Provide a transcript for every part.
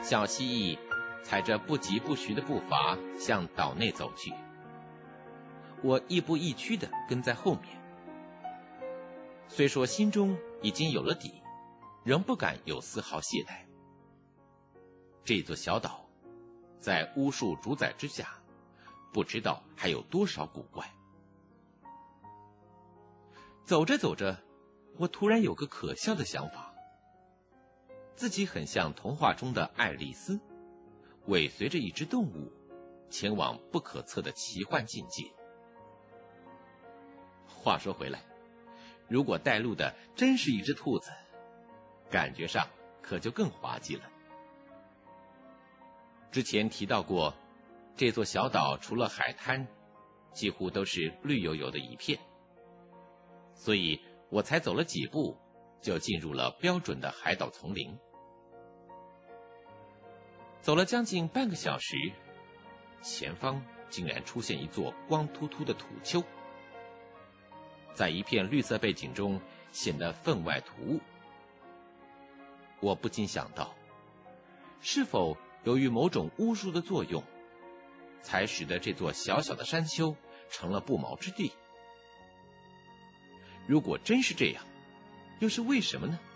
小蜥蜴踩着不疾不徐的步伐向岛内走去，我亦步亦趋地跟在后面。虽说心中已经有了底，仍不敢有丝毫懈怠。这座小岛在巫术主宰之下，不知道还有多少古怪。走着走着，我突然有个可笑的想法，自己很像童话中的爱丽丝，尾随着一只动物前往不可测的奇幻境界。话说回来，如果带路的真是一只兔子，感觉上可就更滑稽了。之前提到过，这座小岛除了海滩，几乎都是绿油油的一片，所以我才走了几步，就进入了标准的海岛丛林。走了将近半个小时，前方竟然出现一座光秃秃的土丘，在一片绿色背景中显得分外突兀。我不禁想到，是否由于某种巫术的作用，才使得这座小小的山丘成了不毛之地？如果真是这样，又是为什么呢？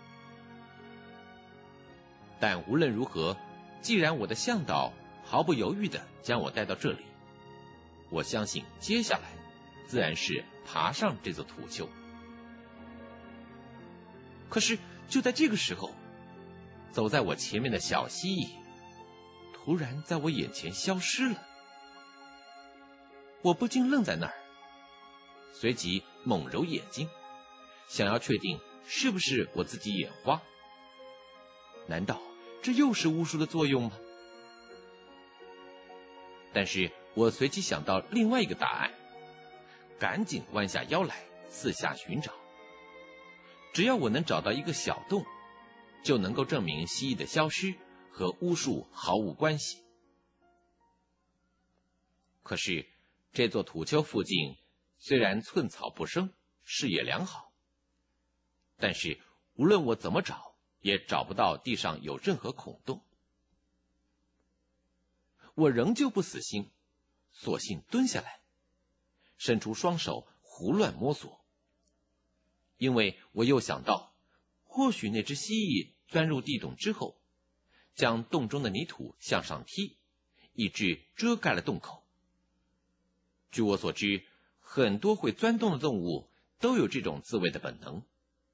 但无论如何，既然我的向导毫不犹豫地将我带到这里，我相信接下来自然是爬上这座土丘。可是就在这个时候，走在我前面的小蜥蜴突然在我眼前消失了。我不禁愣在那儿，随即猛揉眼睛，想要确定是不是我自己眼花。难道这又是巫术的作用吗？但是我随即想到另外一个答案，赶紧弯下腰来四下寻找。只要我能找到一个小洞，就能够证明蜥蜴的消失和巫术毫无关系。可是这座土丘附近虽然寸草不生，视野良好，但是无论我怎么找，也找不到地上有任何孔洞。我仍旧不死心，索性蹲下来，伸出双手胡乱摸索。因为我又想到，或许那只蜥蜴钻入地洞之后，将洞中的泥土向上踢，以致遮盖了洞口。据我所知，很多会钻洞的动物都有这种自卫的本能。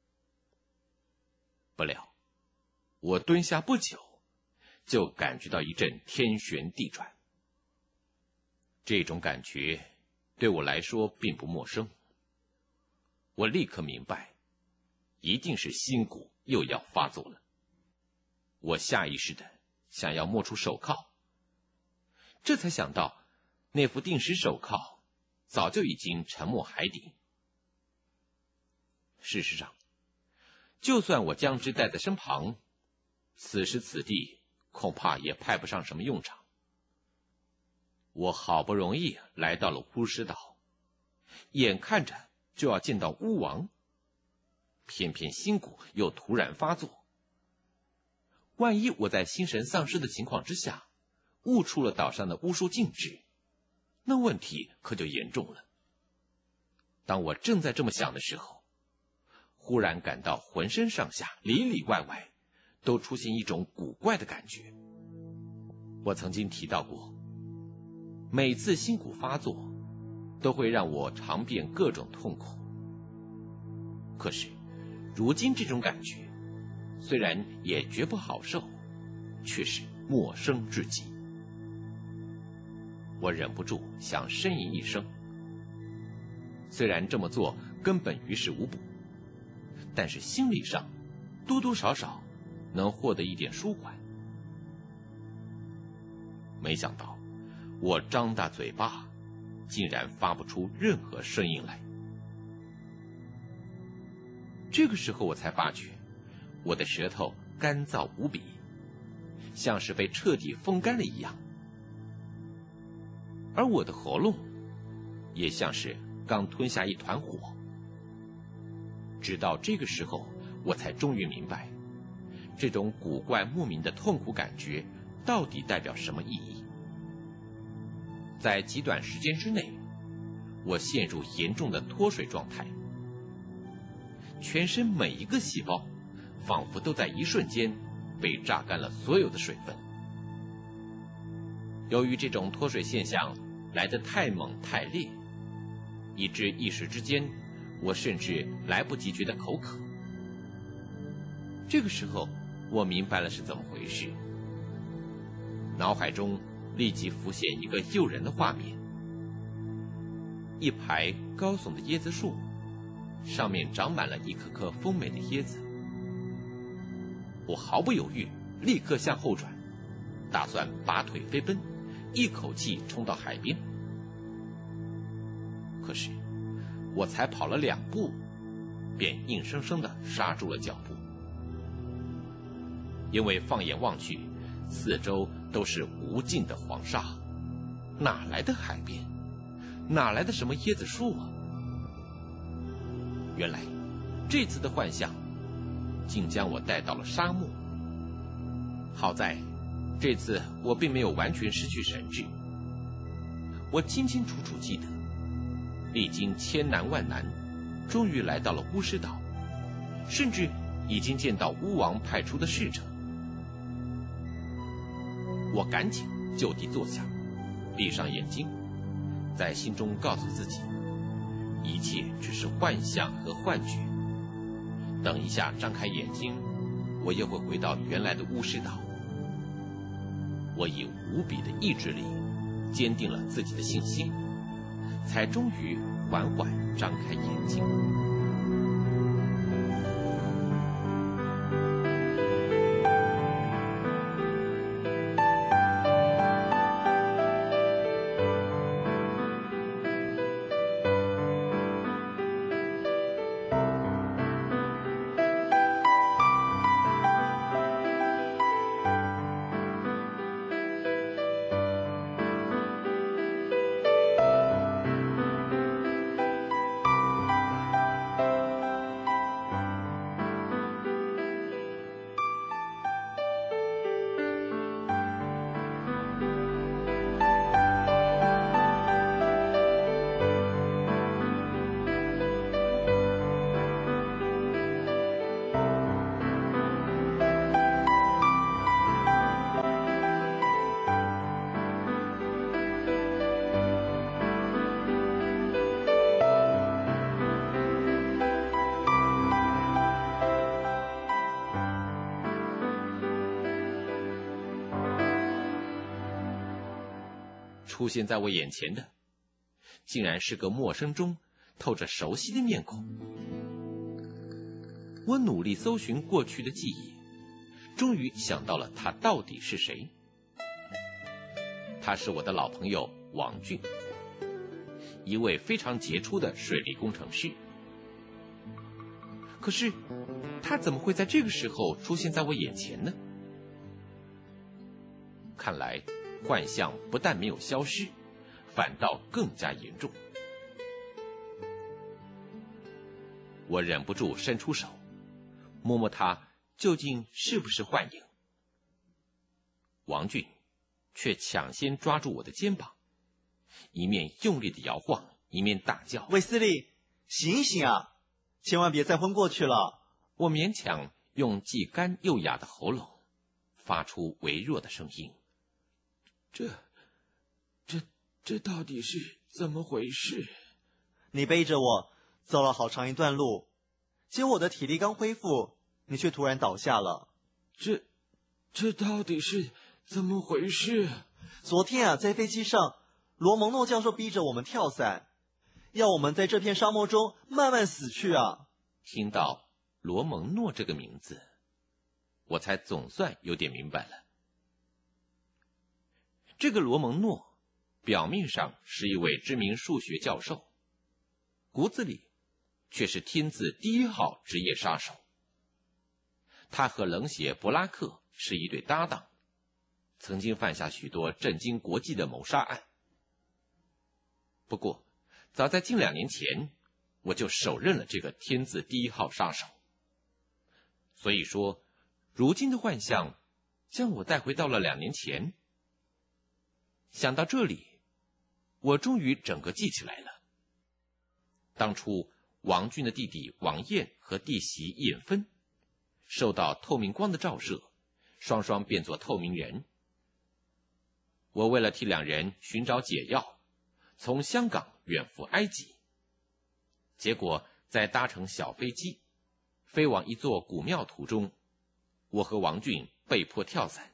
不料我蹲下不久，就感觉到一阵天旋地转。这种感觉对我来说并不陌生，我立刻明白，一定是心蛊又要发作了。我下意识的想要摸出手铐，这才想到那副定时手铐早就已经沉没海底。事实上，就算我将之带在身旁，此时此地恐怕也派不上什么用场。我好不容易来到了巫师岛，眼看着就要见到巫王，偏偏心蛊又突然发作。万一我在心神丧失的情况之下误触了岛上的巫术禁制，那问题可就严重了。当我正在这么想的时候，忽然感到浑身上下里里外外都出现一种古怪的感觉。我曾经提到过，每次心蛊发作都会让我尝遍各种痛苦。可是如今这种感觉虽然也绝不好受，却是陌生至极。我忍不住想呻吟一声，虽然这么做根本于事无补，但是心理上多多少少能获得一点舒缓。没想到我张大嘴巴，竟然发不出任何声音来。这个时候我才发觉，我的舌头干燥无比，像是被彻底风干了一样，而我的喉咙也像是刚吞下一团火。直到这个时候，我才终于明白，这种古怪莫名的痛苦感觉到底代表什么意义。在极短时间之内，我陷入严重的脱水状态，全身每一个细胞仿佛都在一瞬间被榨干了所有的水分。由于这种脱水现象来得太猛太烈，以致一时之间我甚至来不及觉得口渴。这个时候我明白了是怎么回事，脑海中立即浮现一个诱人的画面：一排高耸的椰子树，上面长满了一颗颗丰美的椰子。我毫不犹豫，立刻向后转，打算拔腿飞奔，一口气冲到海边。可是我才跑了2步，便硬生生地刹住了脚步。因为放眼望去，四周都是无尽的黄沙，哪来的海边？哪来的什么椰子树啊？原来这次的幻象竟将我带到了沙漠。好在这次我并没有完全失去神智，我清清楚楚记得，历经千难万难，终于来到了巫师岛，甚至已经见到巫王派出的使者。我赶紧就地坐下，闭上眼睛，在心中告诉自己，一切只是幻象和幻觉。等一下张开眼睛，我又会回到原来的巫师岛。我以无比的意志力坚定了自己的信心，才终于缓缓张开眼睛。出现在我眼前的，竟然是个陌生中透着熟悉的面孔。我努力搜寻过去的记忆，终于想到了他到底是谁。他是我的老朋友王俊，一位非常杰出的水利工程师。可是他怎么会在这个时候出现在我眼前呢？看来幻象不但没有消失，反倒更加严重。我忍不住伸出手，摸摸他究竟是不是幻影。王俊却抢先抓住我的肩膀，一面用力的摇晃，一面大叫：“ 卫斯理，醒一醒啊！千万别再昏过去了！” 我勉强用既干又哑的喉咙发出微弱的声音：“ 这到底是怎么回事？” 你背着我走了好长一段路，结果我的体力刚恢复，你却突然倒下了。 这到底是怎么回事？ 昨天啊，在飞机上，罗蒙诺教授逼着我们跳伞，要我们在这片沙漠中慢慢死去啊。 听到罗蒙诺这个名字，我才总算有点明白了。这个罗蒙诺表面上是一位知名数学教授，骨子里却是天字第1号职业杀手。他和冷血伯拉克是一对搭档，曾经犯下许多震惊国际的谋杀案。不过早在近2年前，我就手刃了这个天字第1号杀手。所以说，如今的幻象将我带回到了2年前。想到这里，我终于整个记起来了。当初王俊的弟弟王彦和弟媳尹芬受到透明光的照射，双双变作透明人。我为了替2人寻找解药，从香港远赴埃及，结果在搭乘小飞机飞往一座古庙途中，我和王俊被迫跳伞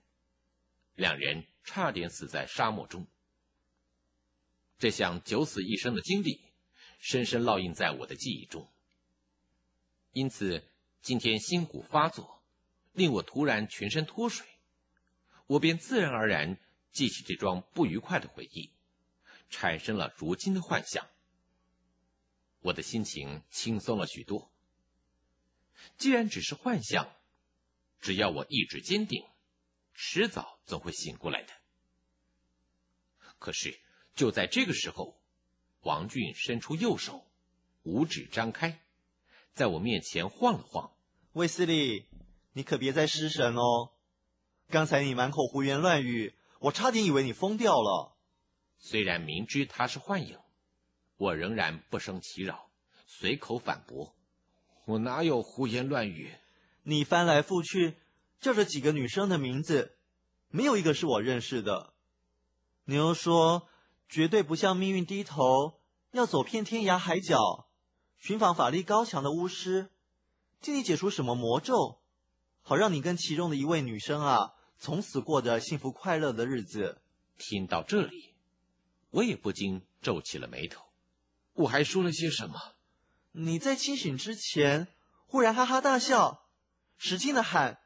，2人差点死在沙漠中。这项九死一生的经历深深烙印在我的记忆中，因此今天心骨发作，令我突然全身脱水，我便自然而然记起这桩不愉快的回忆，产生了如今的幻想。我的心情轻松了许多。既然只是幻想，只要我意志坚定，迟早总会醒过来的。可是就在这个时候，王俊伸出右手，五指张开，在我面前晃了晃。 卫斯理，你可别再失神哦！刚才你满口胡言乱语，我差点以为你疯掉了。 虽然明知他是幻影，我仍然不生其扰，随口反驳： 我哪有胡言乱语？ 你翻来覆去叫着几个女生的名字，没有一个是我认识的。你又说绝对不向命运低头，要走遍天涯海角，寻访法力高强的巫师，替你解除什么魔咒，好让你跟其中的一位女生从此过着幸福快乐的日子。 听到这里，我也不禁皱起了眉头。 我还说了些什么？ 你在清醒之前忽然哈哈大笑，使劲的喊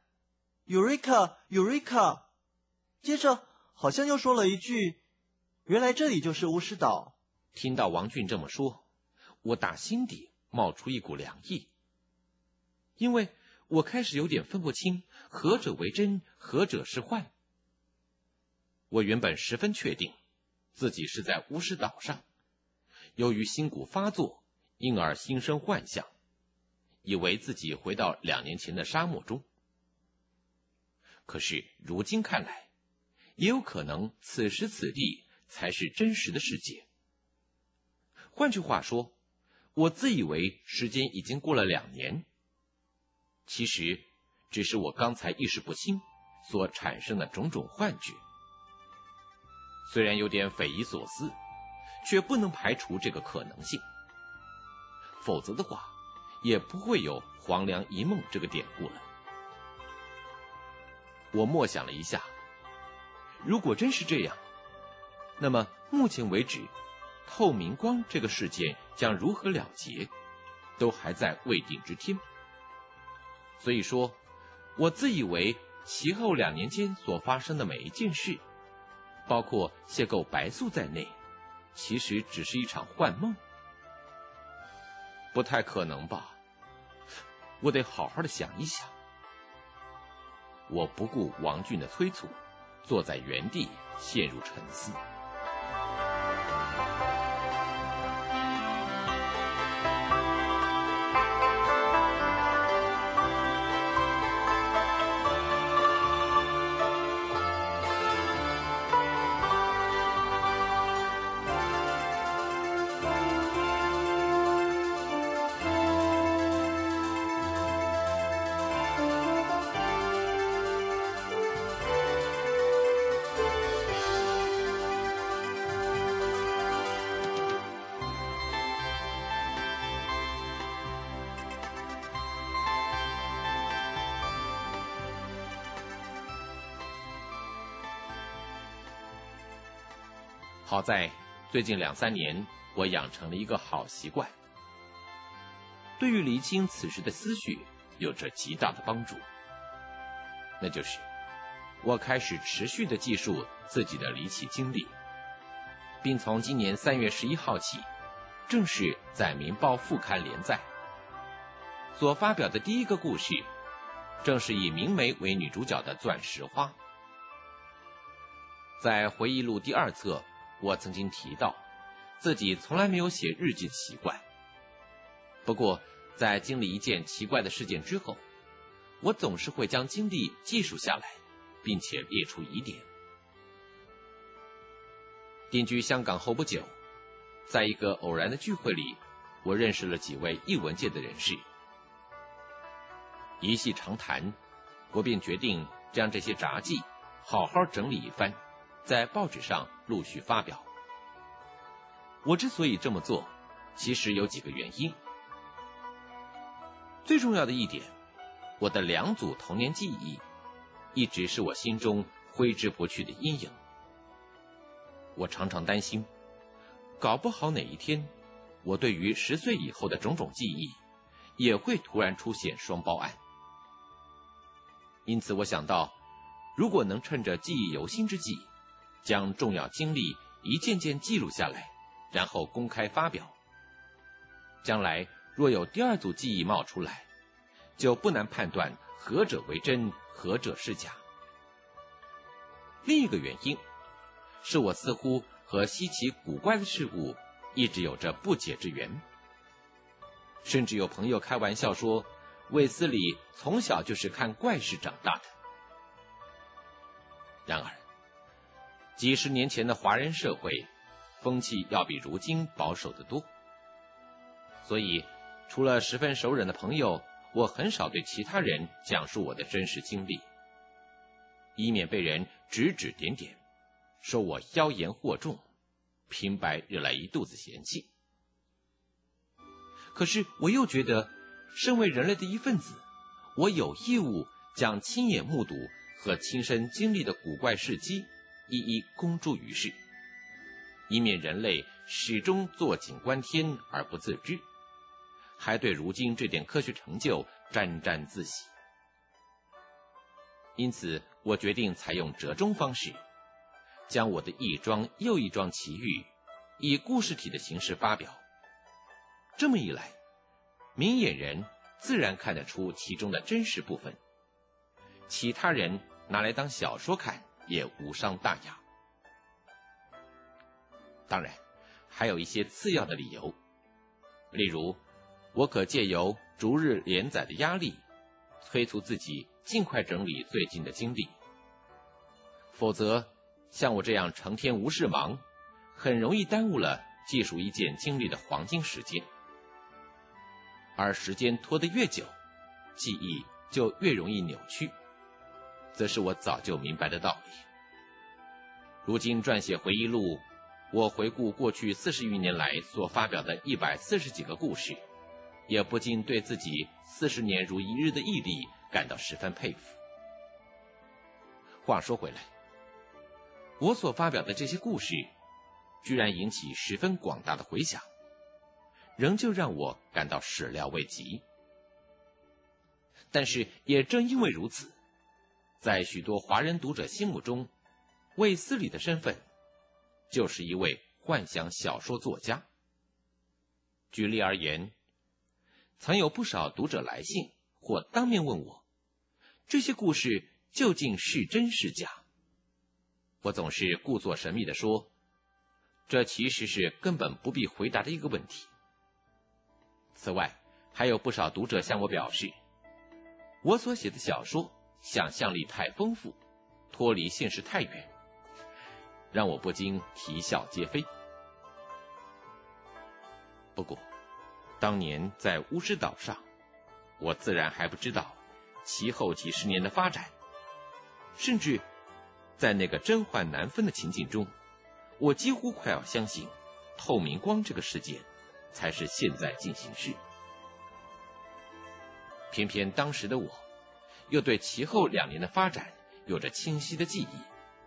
Eureka Eureka， 接着好像又说了一句，原来这里就是巫师岛。 听到王俊这么说，我打心底冒出一股凉意，因为我开始有点分不清何者为真，何者是幻。我原本十分确定自己是在巫师岛上，由于心骨发作，因而心生幻象，以为自己回到2年前的沙漠中。可是如今看来，也有可能此时此地才是真实的世界。换句话说，我自以为时间已经过了2年，其实只是我刚才意识不清所产生的种种幻觉。虽然有点匪夷所思，却不能排除这个可能性。否则的话，也不会有黄粱一梦这个典故了。我默想了一下，如果真是这样，那么目前为止，透明光这个事件将如何了结，都还在未定之天。所以说，我自以为其后2年间所发生的每一件事，包括邂逅白素在内，其实只是一场幻梦。不太可能吧？我得好好的想一想。我不顾王俊的催促，坐在原地陷入沉思。好在最近2、3年，我养成了一个好习惯，对于厘清此时的思绪有着极大的帮助。那就是我开始持续地记述自己的离奇经历，并从今年3月11号起正式在《民报》副刊连载。所发表的第一个故事正是以明梅为女主角的《钻石花》。在回忆录第2册，我曾经提到自己从来没有写日记的习惯。不过在经历一件奇怪的事件之后，我总是会将经历记述下来， 并且列出疑点。定居香港后不久，在一个偶然的聚会里，我认识了几位艺文界的人士。一席长谈，我便决定将这些札记好好整理一番，在报纸上陆续发表。我之所以这么做，其实有几个原因。最重要的一点，我的2组童年记忆一直是我心中挥之不去的阴影。我常常担心，搞不好哪一天，我对于10岁以后的种种记忆也会突然出现双胞案。因此我想到，如果能趁着记忆犹新之际，将重要经历一件件记录下来，然后公开发表，将来若有第2组记忆冒出来，就不难判断何者为真，何者是假。另一个原因是我似乎和稀奇古怪的事物一直有着不解之缘，甚至有朋友开玩笑说，卫斯理从小就是看怪事长大的。然而，几十年前的华人社会风气要比如今保守得多，所以除了十分熟人的朋友，我很少对其他人讲述我的真实经历，以免被人指指点点，说我妖言惑众，平白惹来一肚子嫌弃。可是我又觉得，身为人类的一份子，我有义务将亲眼目睹和亲身经历的古怪事迹一一公诸于世，以免人类始终坐井观天而不自知，还对如今这点科学成就沾沾自喜。因此我决定采用折中方式，将我的一桩又一桩奇遇以故事体的形式发表。这么一来，明眼人自然看得出其中的真实部分，其他人拿来当小说看也无伤大雅。当然还有一些次要的理由，例如我可借由逐日连载的压力，催促自己尽快整理最近的经历，否则像我这样成天无事忙，很容易耽误了记述一件经历的黄金时间。而时间拖得越久，记忆就越容易扭曲，则是我早就明白的道理。如今撰写回忆录，我回顾过去40余年来所发表的140几个故事，也不禁对自己40年如一日的毅力感到十分佩服。话说回来，我所发表的这些故事居然引起十分广大的回响，仍旧让我感到始料未及。但是也正因为如此，在许多华人读者心目中，卫斯理的身份就是一位幻想小说作家。举例而言，曾有不少读者来信或当面问我，这些故事究竟是真是假？我总是故作神秘地说，这其实是根本不必回答的一个问题。此外，还有不少读者向我表示，我所写的小说想象力太丰富，脱离现实太远，让我不禁啼笑皆非。不过，当年在巫师岛上，我自然还不知道其后几十年的发展，甚至在那个甄嬛难分的情景中，我几乎快要相信透明光这个事件才是现在进行式。偏偏当时的我又对其后2年的发展有着清晰的记忆。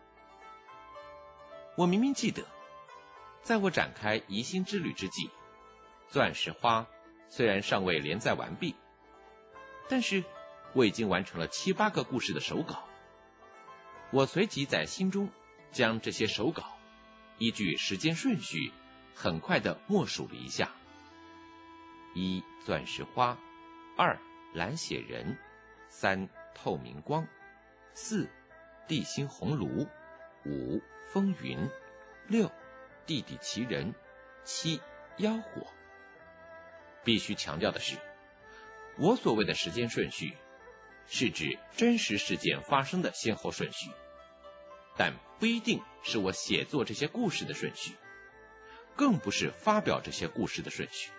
我明明记得，在我展开疑心之旅之际，钻石花虽然尚未连载完毕，但是我已经完成了7、8个故事的手稿。我随即在心中将这些手稿依据时间顺序很快地默数了一下：1. 钻石花， 2. 蓝血人， 3. 透明光， 4. 地心红炉， 5. 风云， 6. 地底奇人， 7. 妖火。必须强调的是，我所谓的时间顺序是指真实事件发生的先后顺序，但不一定是我写作这些故事的顺序，更不是发表这些故事的顺序。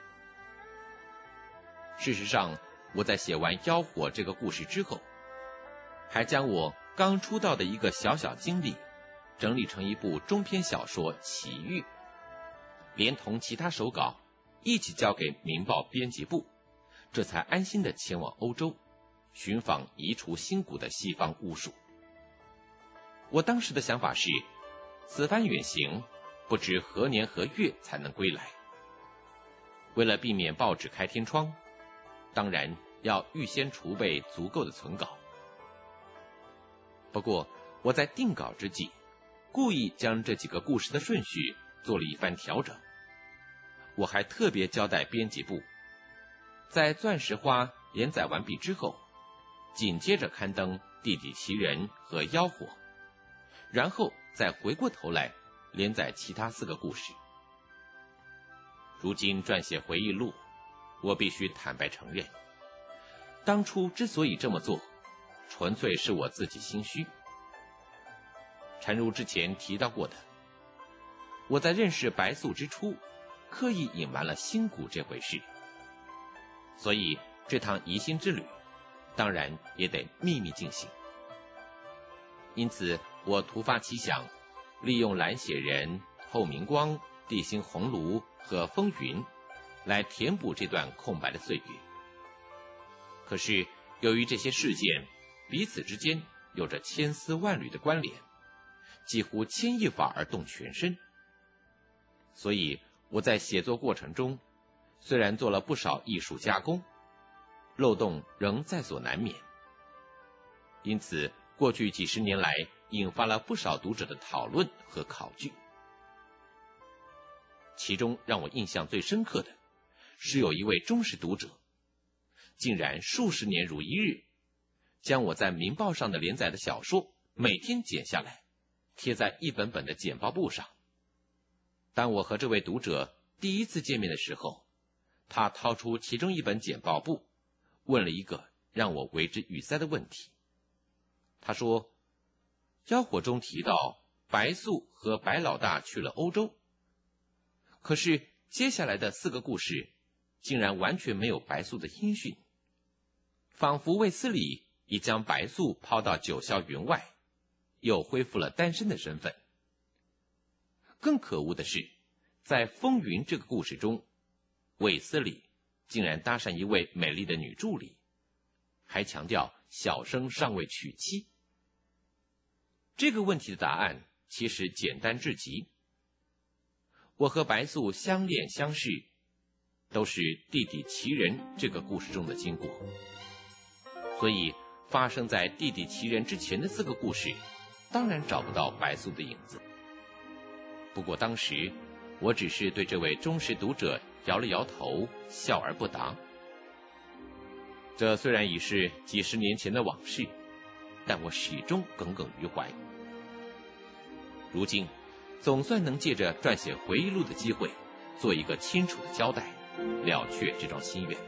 事实上，我在写完《妖火》这个故事之后，还将我刚出道的一个小小经历整理成一部中篇小说《奇遇》，连同其他手稿一起交给《明报》编辑部，这才安心地前往欧洲，寻访移除新蛊的西方巫术。我当时的想法是，此番远行不知何年何月才能归来。为了避免报纸开天窗，当然要预先储备足够的存稿。不过我在定稿之际，故意将这几个故事的顺序做了一番调整。我还特别交代编辑部，在《钻石花》连载完毕之后，紧接着刊登《地底奇人》和《妖火》，然后再回过头来连载其他4个故事。如今撰写回忆录，我必须坦白承认，当初之所以这么做，纯粹是我自己心虚。诚如之前提到过的，我在认识白素之初，刻意隐瞒了新蛊这回事，所以这趟移心之旅当然也得秘密进行。因此我突发奇想，利用蓝血人、透明光、地心红炉和风云来填补这段空白的岁月。可是由于这些事件彼此之间有着千丝万缕的关联，几乎牵一发而动全身，所以我在写作过程中虽然做了不少艺术加工，漏洞仍在所难免。因此过去几十年来引发了不少读者的讨论和考据。其中让我印象最深刻的是，有一位忠实读者竟然数十年如一日将我在《明报》上的连载的小说每天剪下来贴在一本本的简报簿上。当我和这位读者第一次见面的时候，他掏出其中一本简报簿，问了一个让我为之语塞的问题。他说，妖火中提到白素和白老大去了欧洲，可是接下来的4个故事竟然完全没有白素的音讯，仿佛卫斯理已将白素抛到九霄云外，又恢复了单身的身份。更可恶的是，在风云这个故事中，卫斯理竟然搭上一位美丽的女助理，还强调小生尚未娶妻。这个问题的答案其实简单至极。我和白素相恋相识，都是地底奇人这个故事中的经过，所以发生在地底奇人之前的4个故事当然找不到白素的影子。不过当时我只是对这位忠实读者摇了摇头，笑而不答。这虽然已是几十年前的往事，但我始终耿耿于怀。如今总算能借着撰写回忆录的机会做一个清楚的交代，了却这桩心愿。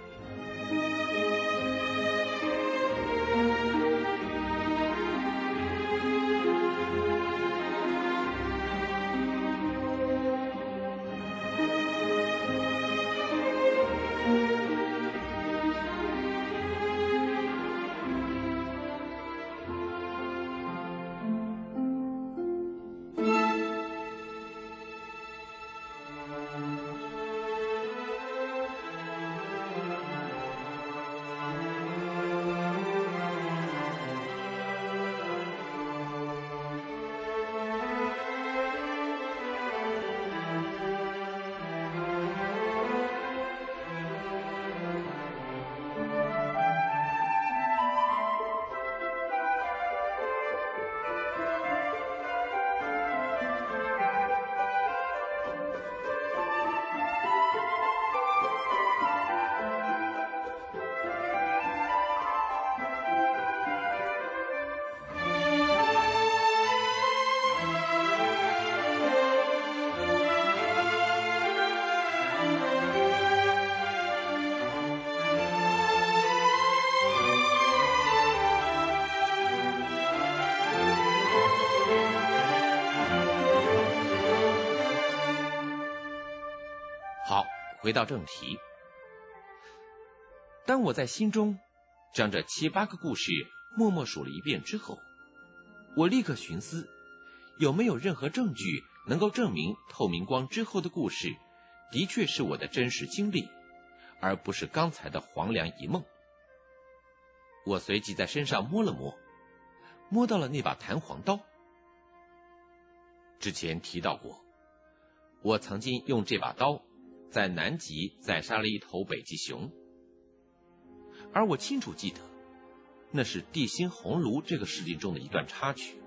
回到正题，当我在心中将这7、8个故事默默数了一遍之后，我立刻寻思，有没有任何证据能够证明透明光之后的故事的确是我的真实经历，而不是刚才的黄粱一梦。我随即在身上摸了摸，摸到了那把弹簧刀。之前提到过，我曾经用这把刀在南极宰杀了一头北极熊，而我清楚记得那是《地心红炉》这个事件中的一段插曲。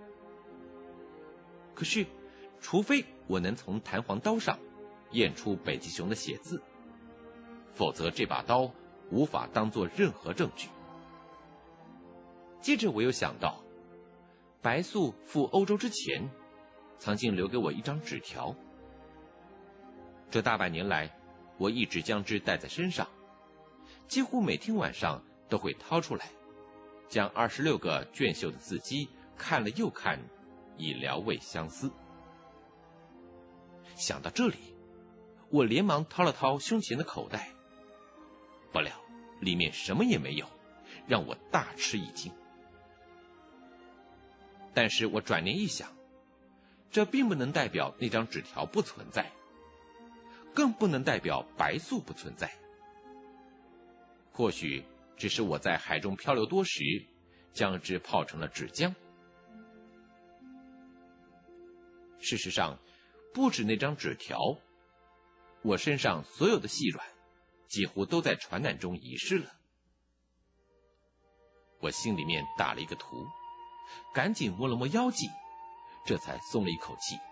可是除非我能从弹簧刀上验出北极熊的血字，否则这把刀无法当作任何证据。接着我又想到，白素赴欧洲之前曾经留给我一张纸条，这大半年来我一直将之带在身上，几乎每天晚上都会掏出来，将26个娟秀的字迹看了又看，以聊慰相思。想到这里，我连忙掏了掏胸前的口袋，不料里面什么也没有，让我大吃一惊。但是我转念一想，这并不能代表那张纸条不存在，更不能代表白素不存在。或许只是我在海中漂流多时，将之泡成了纸浆。事实上，不止那张纸条，我身上所有的细软几乎都在船难中遗失了。我心里面打了一个突，赶紧摸了摸腰际，这才松了一口气。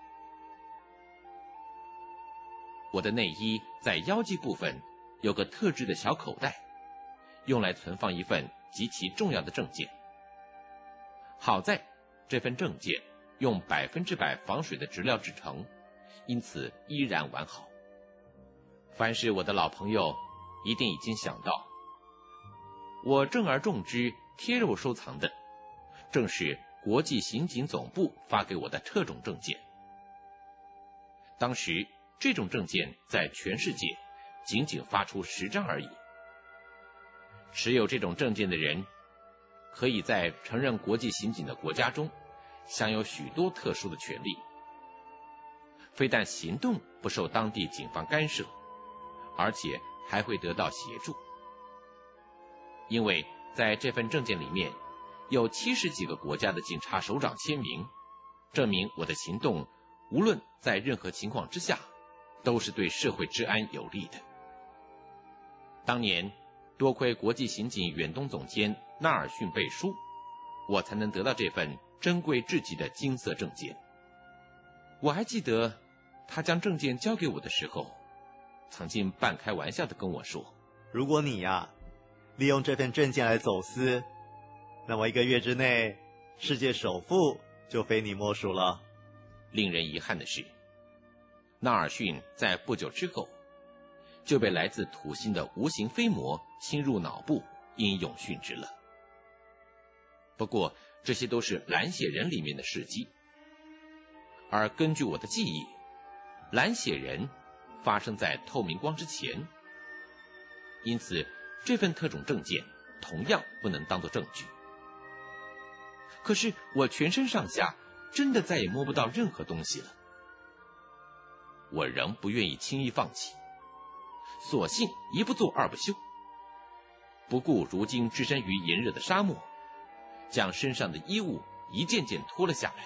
我的内衣在腰际部分有个特制的小口袋，用来存放一份极其重要的证件。好在这份证件用100%防水的质料制成，因此依然完好。凡是我的老朋友一定已经想到，我正而重之贴肉收藏的正是国际刑警总部发给我的特种证件。当时这种证件在全世界仅仅发出10张而已。持有这种证件的人可以在承认国际刑警的国家中享有许多特殊的权利，非但行动不受当地警方干涉，而且还会得到协助。因为在这份证件里面有70几个国家的警察首长签名，证明我的行动无论在任何情况之下都是对社会治安有利的。当年多亏国际刑警远东总监纳尔逊背书，我才能得到这份珍贵至极的金色证件。我还记得他将证件交给我的时候，曾经半开玩笑地跟我说， 如果你利用这份证件来走私，那么1个月之内世界首富就非你莫属了。 令人遗憾的是，纳尔逊在不久之后就被来自土星的无形飞魔侵入脑部，英勇殉职了。不过这些都是蓝血人里面的事迹，而根据我的记忆，蓝血人发生在透明光之前，因此这份特种证件同样不能当作证据。可是我全身上下真的再也摸不到任何东西了。我仍不愿意轻易放弃，索性一不做二不休，不顾如今置身于炎热的沙漠，将身上的衣物一件件脱了下来。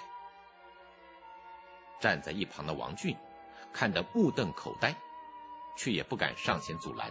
站在一旁的王俊看得目瞪口呆，却也不敢上前阻拦。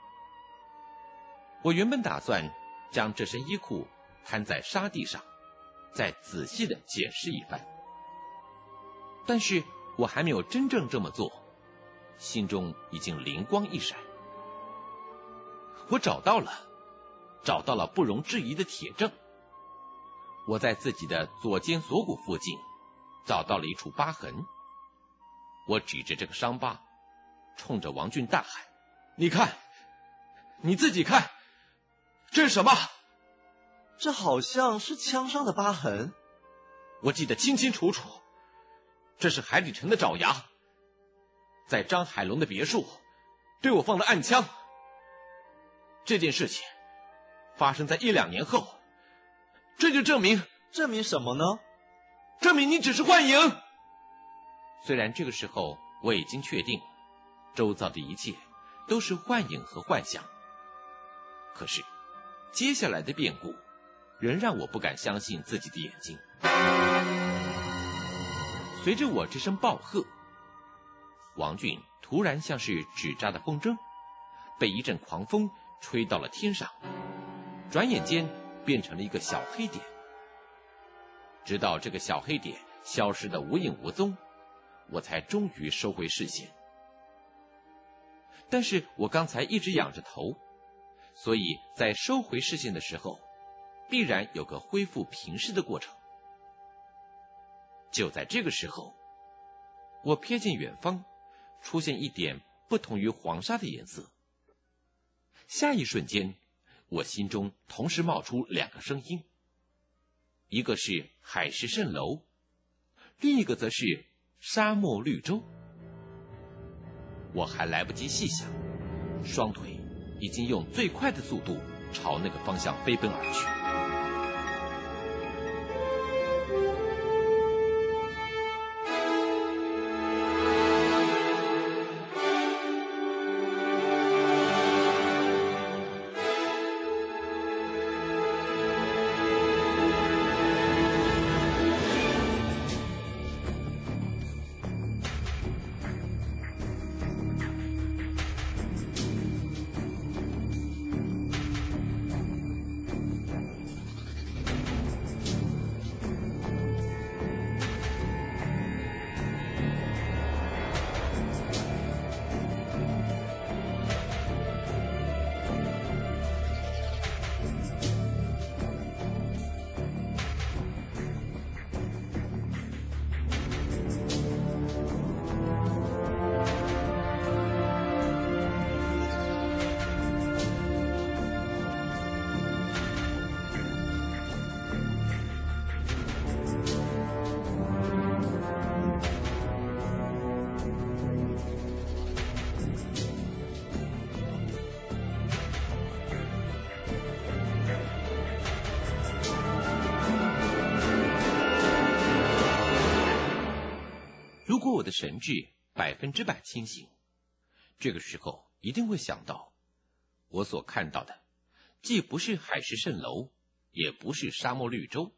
我原本打算将这身衣裤摊在沙地上，再仔细地检视一番，但是我还没有真正这么做，心中已经灵光一闪。我找到了不容置疑的铁证。我在自己的左肩锁骨附近找到了一处疤痕。我指着这个伤疤，冲着王俊大喊，你看，你自己看，这是什么？ 这好像是枪上的疤痕。 我记得清清楚楚，这是海底城的爪牙。在张海龙的别墅， 对我放了暗枪。这件事情发生在1、2年后，这就证明什么呢？ 证明你只是幻影。虽然这个时候我已经确定周遭的一切都是幻影和幻想，可是接下来的变故仍让我不敢相信自己的眼睛。随着我这声暴喝，王俊突然像是纸扎的风筝，被一阵狂风吹到了天上，转眼间变成了一个小黑点。直到这个小黑点消失得无影无踪，我才终于收回视线。但是我刚才一直仰着头，所以在收回视线的时候，必然有个恢复平视的过程。就在这个时候，我瞥见远方出现一点不同于黄沙的颜色。下一瞬间，我心中同时冒出2个声音，一个是海市蜃楼，另一个则是沙漠绿洲。我还来不及细想，双腿已经用最快的速度朝那个方向飞奔而去。如果我的神智100%清醒，这个时候一定会想到，我所看到的既不是海市蜃楼，也不是沙漠绿洲。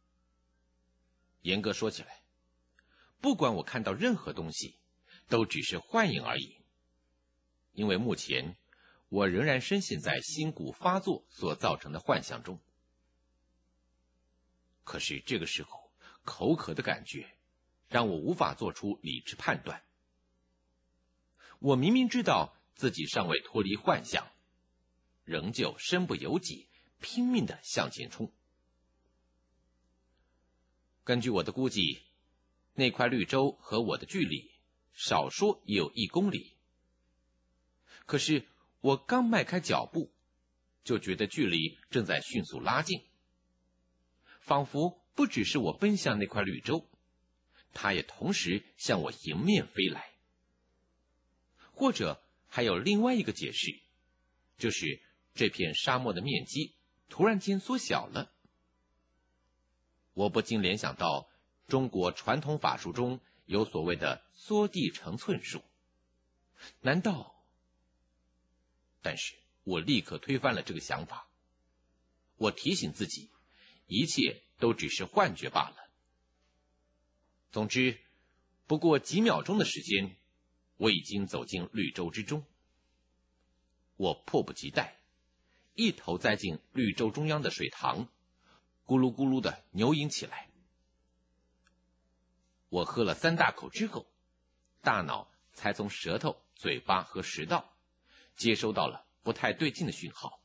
严格说起来，不管我看到任何东西，都只是幻影而已。因为目前我仍然深陷在心骨发作所造成的幻象中。可是这个时候，口渴的感觉让我无法做出理智判断。我明明知道自己尚未脱离幻象，仍旧身不由己，拼命地向前冲。根据我的估计，那块绿洲和我的距离少说也有1公里。可是我刚迈开脚步，就觉得距离正在迅速拉近，仿佛不只是我奔向那块绿洲，它也同时向我迎面飞来。或者还有另外一个解释，就是这片沙漠的面积突然间缩小了。我不禁联想到中国传统法术中有所谓的缩地成寸术，难道？但是我立刻推翻了这个想法。我提醒自己，一切都只是幻觉罢了。总之，不过几秒钟的时间，我已经走进绿洲之中。我迫不及待，一头栽进绿洲中央的水塘，咕噜咕噜地牛饮起来。我喝了3大口之后，大脑才从舌头、嘴巴和食道接收到了不太对劲的讯号。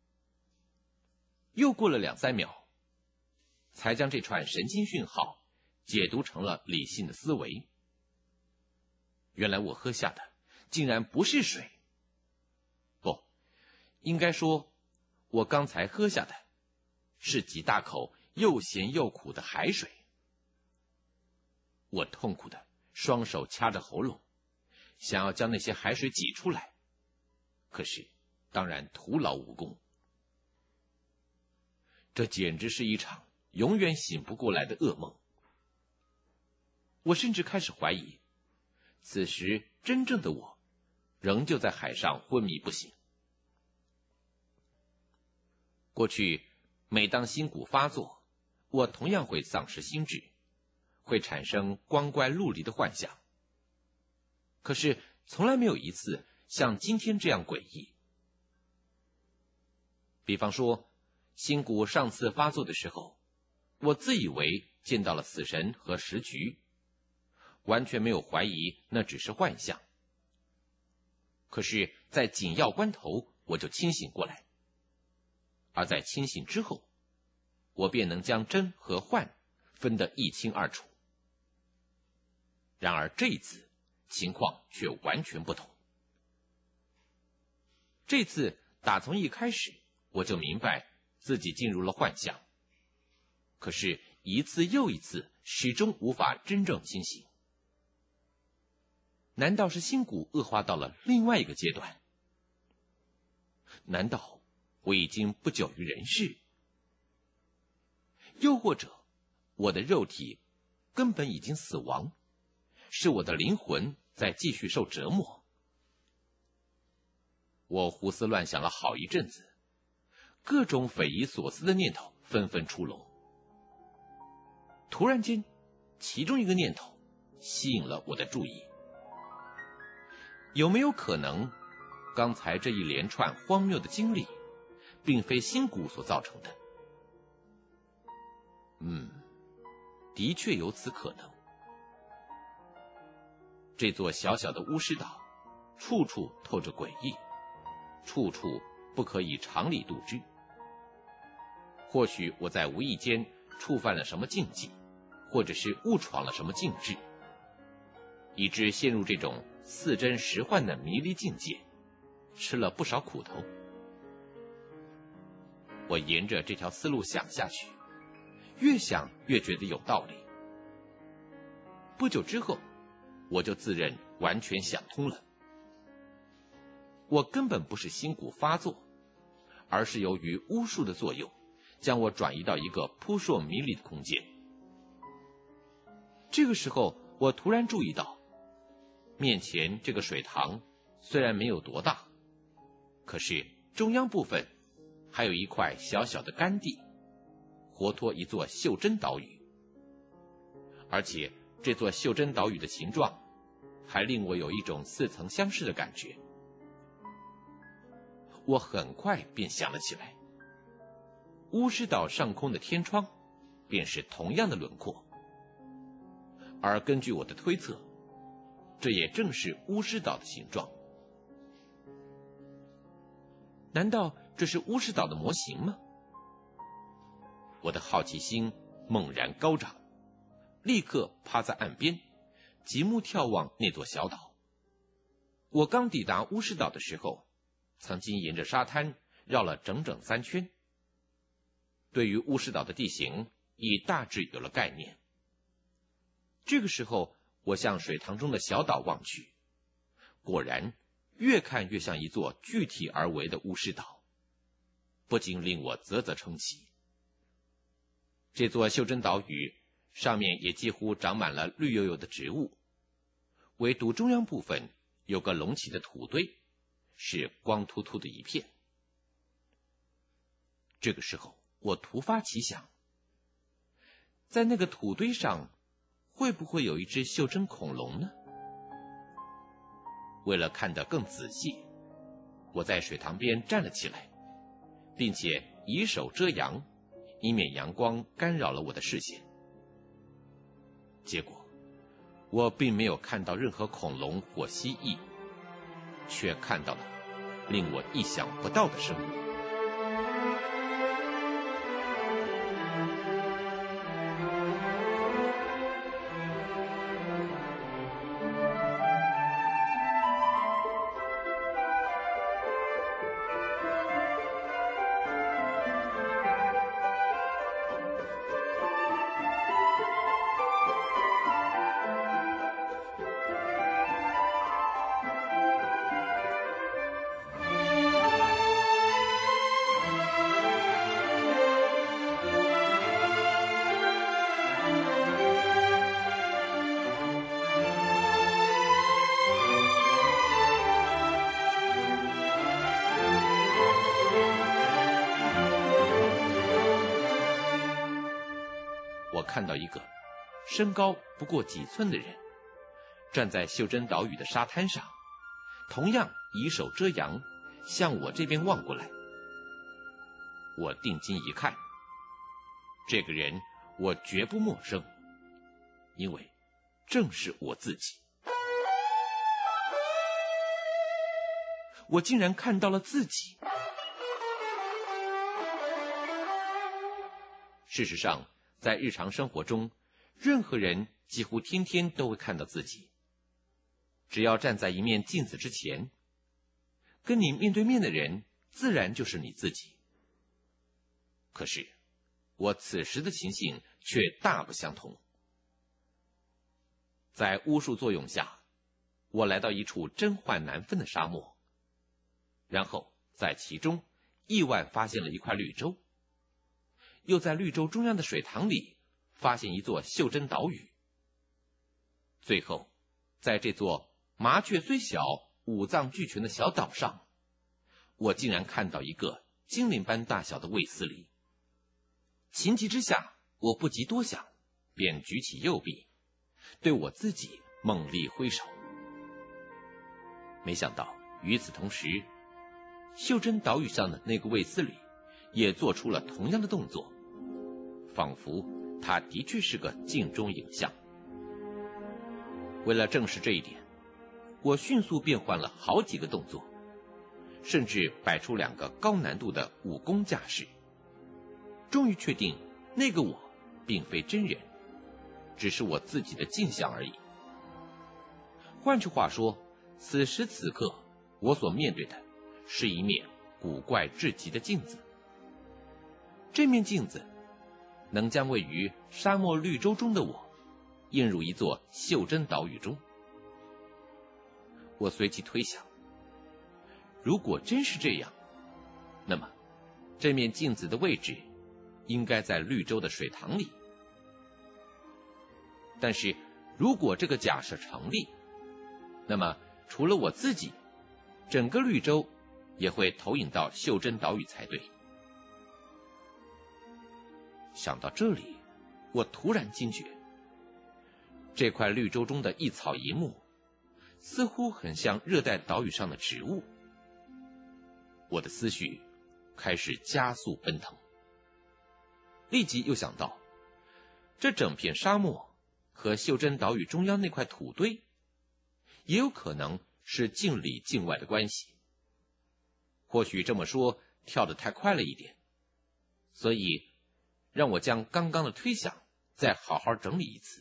又过了2、3秒，才将这串神经讯号解读成了理性的思维。原来我喝下的竟然不是水，不，应该说我刚才喝下的是几大口又咸又苦的海水。我痛苦的双手掐着喉咙，想要将那些海水挤出来， 可是当然徒劳无功。这简直是一场永远醒不过来的噩梦。我甚至开始怀疑，此时真正的我仍旧在海上昏迷不醒。过去每当心蛊发作，我同样会丧失心智，会产生光怪陆离的幻想。可是从来没有一次像今天这样诡异。比方说，心蛊上次发作的时候，我自以为见到了死神和时局，完全没有怀疑那只是幻象。可是在紧要关头，我就清醒过来，而在清醒之后，我便能将真和幻分得一清二楚。然而这一次情况却完全不同。这次打从一开始我就明白自己进入了幻象，可是一次又一次始终无法真正清醒。难道是心蛊恶化到了另外一个阶段？难道我已经不久于人世？又或者我的肉体根本已经死亡，是我的灵魂在继续受折磨？我胡思乱想了好一阵子，各种匪夷所思的念头纷纷出笼。突然间，其中一个念头吸引了我的注意。有没有可能，刚才这一连串荒谬的经历并非心蛊所造成的？的确有此可能。这座小小的巫师岛，处处透着诡异，处处不可以常理度之。或许我在无意间触犯了什么禁忌，或者是误闯了什么禁制，以致陷入这种似真实幻的迷离境界，吃了不少苦头。我沿着这条思路想下去，越想越觉得有道理。不久之后，我就自认完全想通了。我根本不是心蛊发作，而是由于巫术的作用，将我转移到一个扑朔迷离的空间。这个时候，我突然注意到，面前这个水塘虽然没有多大，可是中央部分还有一块小小的干地，活脱一座袖珍岛屿。而且这座袖珍岛屿的形状还令我有一种似曾相识的感觉。我很快便想了起来，巫师岛上空的天窗便是同样的轮廓，而根据我的推测，这也正是巫师岛的形状。难道这是巫师岛的模型吗？我的好奇心猛然高涨，立刻趴在岸边，极目眺望那座小岛。我刚抵达巫师岛的时候，曾经沿着沙滩绕了整整3圈，对于巫师岛的地形已大致有了概念。这个时候，我向水塘中的小岛望去，果然越看越像一座具体而为的巫师岛，不禁令我啧啧称奇。这座袖珍岛屿上面也几乎长满了绿油油的植物，唯独中央部分有个隆起的土堆，是光秃秃的一片。这个时候，我突发奇想，在那个土堆上会不会有一只袖珍恐龙呢？为了看得更仔细，我在水塘边站了起来，并且以手遮阳，以免阳光干扰了我的视线。结果我并没有看到任何恐龙或蜥蜴，却看到了令我意想不到的生物。 看到一个身高不过几寸的人，站在袖珍岛屿的沙滩上，同样以手遮阳，向我这边望过来。我定睛一看，这个人我绝不陌生，因为正是我自己。我竟然看到了自己。事实上，在日常生活中，任何人几乎天天都会看到自己。只要站在一面镜子之前，跟你面对面的人自然就是你自己。可是，我此时的情形却大不相同。在巫术作用下，我来到一处真幻难分的沙漠，然后在其中意外发现了一块绿洲，又在绿洲中央的水塘里发现一座袖珍岛屿。最后，在这座麻雀虽小，五脏俱全的小岛上，我竟然看到一个精灵般大小的卫斯理。情急之下，我不及多想，便举起右臂，对我自己猛力挥手。没想到与此同时，袖珍岛屿上的那个卫斯理也做出了同样的动作，仿佛他的确是个镜中影像。为了证实这一点，我迅速变换了好几个动作，甚至摆出2个高难度的武功架势，终于确定那个我并非真人，只是我自己的镜像而已。换句话说，此时此刻我所面对的是一面古怪至极的镜子。这面镜子能将位于沙漠绿洲中的我映入一座袖珍岛屿中。我随即推想，如果真是这样，那么这面镜子的位置应该在绿洲的水塘里。但是如果这个假设成立，那么除了我自己，整个绿洲也会投影到袖珍岛屿才对。想到这里，我突然惊觉，这块绿洲中的一草一木似乎很像热带岛屿上的植物。我的思绪开始加速奔腾，立即又想到，这整片沙漠和袖珍岛屿中央那块土堆也有可能是境里境外的关系。或许这么说跳得太快了一点，所以让我将刚刚的推想再好好整理一次。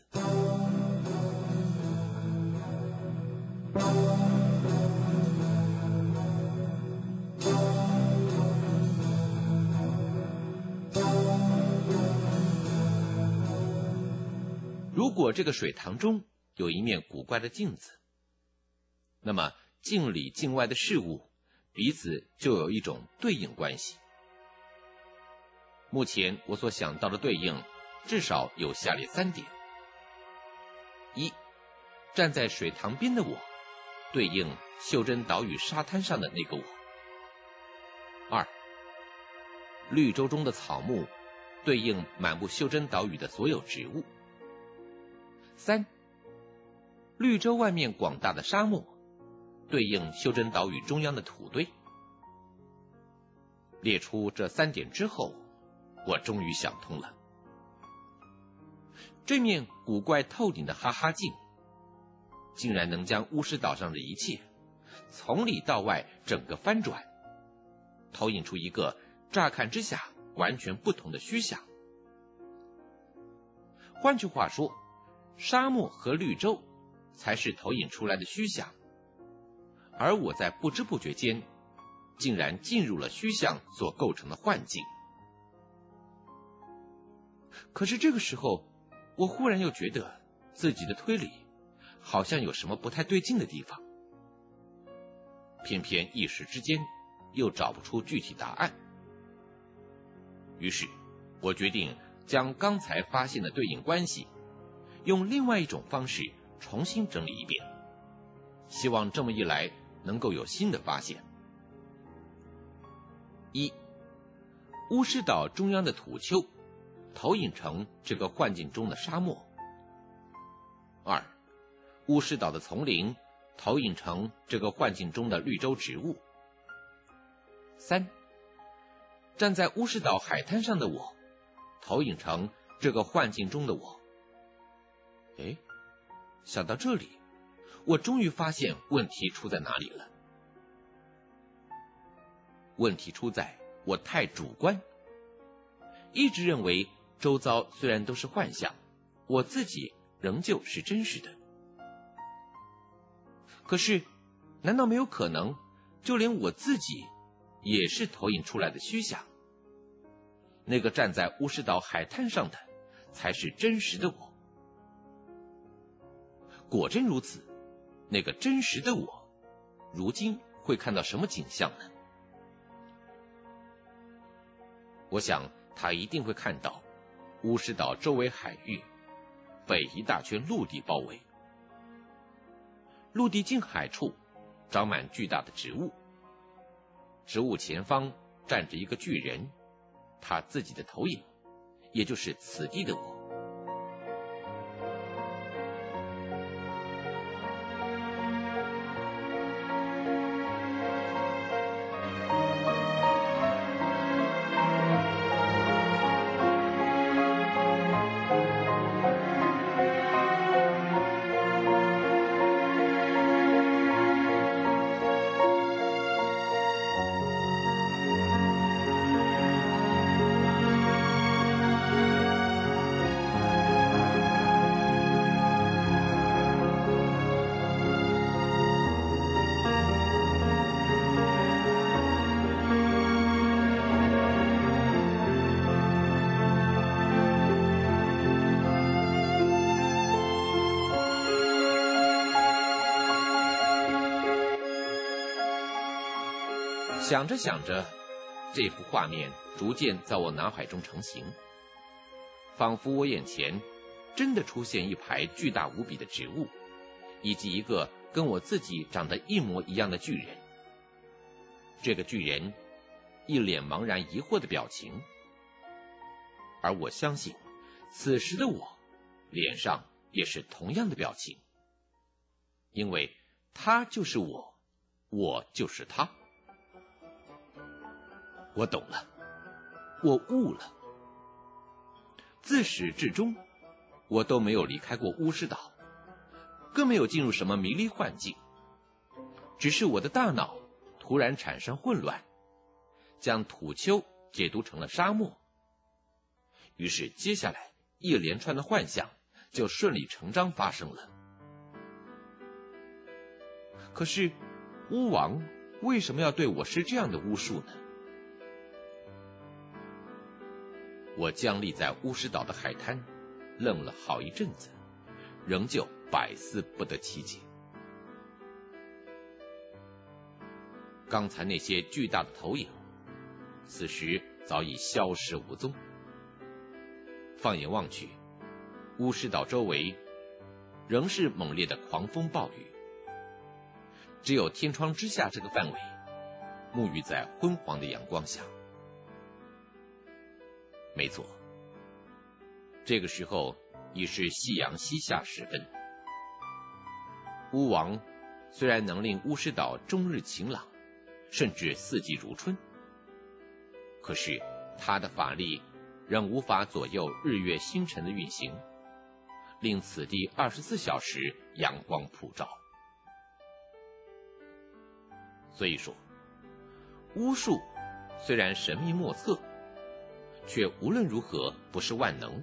如果这个水塘中有一面古怪的镜子，那么境里境外的事物彼此就有一种对应关系。目前我所想到的对应至少有下列3点：一，站在水塘边的我对应袖珍岛屿沙滩上的那个我；二，绿洲中的草木对应满布袖珍岛屿的所有植物；三，绿洲外面广大的沙漠对应袖珍岛屿中央的土堆。列出这3点之后，我终于想通了。这面古怪透顶的哈哈镜竟然能将巫师岛上的一切从里到外整个翻转，投影出一个乍看之下完全不同的虚像。换句话说，沙漠和绿洲才是投影出来的虚像，而我在不知不觉间竟然进入了虚像所构成的幻境。可是这个时候，我忽然又觉得自己的推理好像有什么不太对劲的地方，偏偏一时之间又找不出具体答案。于是我决定将刚才发现的对应关系用另外一种方式重新整理一遍，希望这么一来能够有新的发现。一，巫师岛中央的土丘投影成这个幻境中的沙漠。2. 巫师岛的丛林投影成这个幻境中的绿洲植物。3. 站在巫师岛海滩上的我，投影成这个幻境中的我。想到这里，我终于发现问题出在哪里了。问题出在我太主观，一直认为周遭虽然都是幻象，我自己仍旧是真实的。可是，难道没有可能，就连我自己也是投影出来的虚想？那个站在巫师岛海滩上的，才是真实的我。果真如此，那个真实的我，如今会看到什么景象呢？我想他一定会看到巫师岛周围海域被一大圈陆地包围，陆地近海处长满巨大的植物，植物前方站着一个巨人，他自己的投影，也就是此地的我。想着想着，这幅画面逐渐在我脑海中成型，仿佛我眼前真的出现一排巨大无比的植物，以及一个跟我自己长得一模一样的巨人。这个巨人一脸茫然疑惑的表情，而我相信此时的我脸上也是同样的表情，因为他就是我，我就是他。我懂了，我悟了。自始至终，我都没有离开过巫师岛，更没有进入什么迷离幻境，只是我的大脑突然产生混乱，将土丘解读成了沙漠。于是接下来一连串的幻象就顺理成章发生了。可是巫王为什么要对我施这样的巫术呢？我僵立在巫师岛的海滩，愣了好一阵子，仍旧百思不得其解。刚才那些巨大的投影，此时早已消失无踪。放眼望去，巫师岛周围仍是猛烈的狂风暴雨，只有天窗之下这个范围沐浴在昏黄的阳光下。没错，这个时候已是夕阳西下时分。巫王虽然能令巫师岛终日晴朗，甚至四季如春，可是他的法力仍无法左右日月星辰的运行，令此地24小时阳光普照。所以说，巫术虽然神秘莫测，却无论如何不是万能。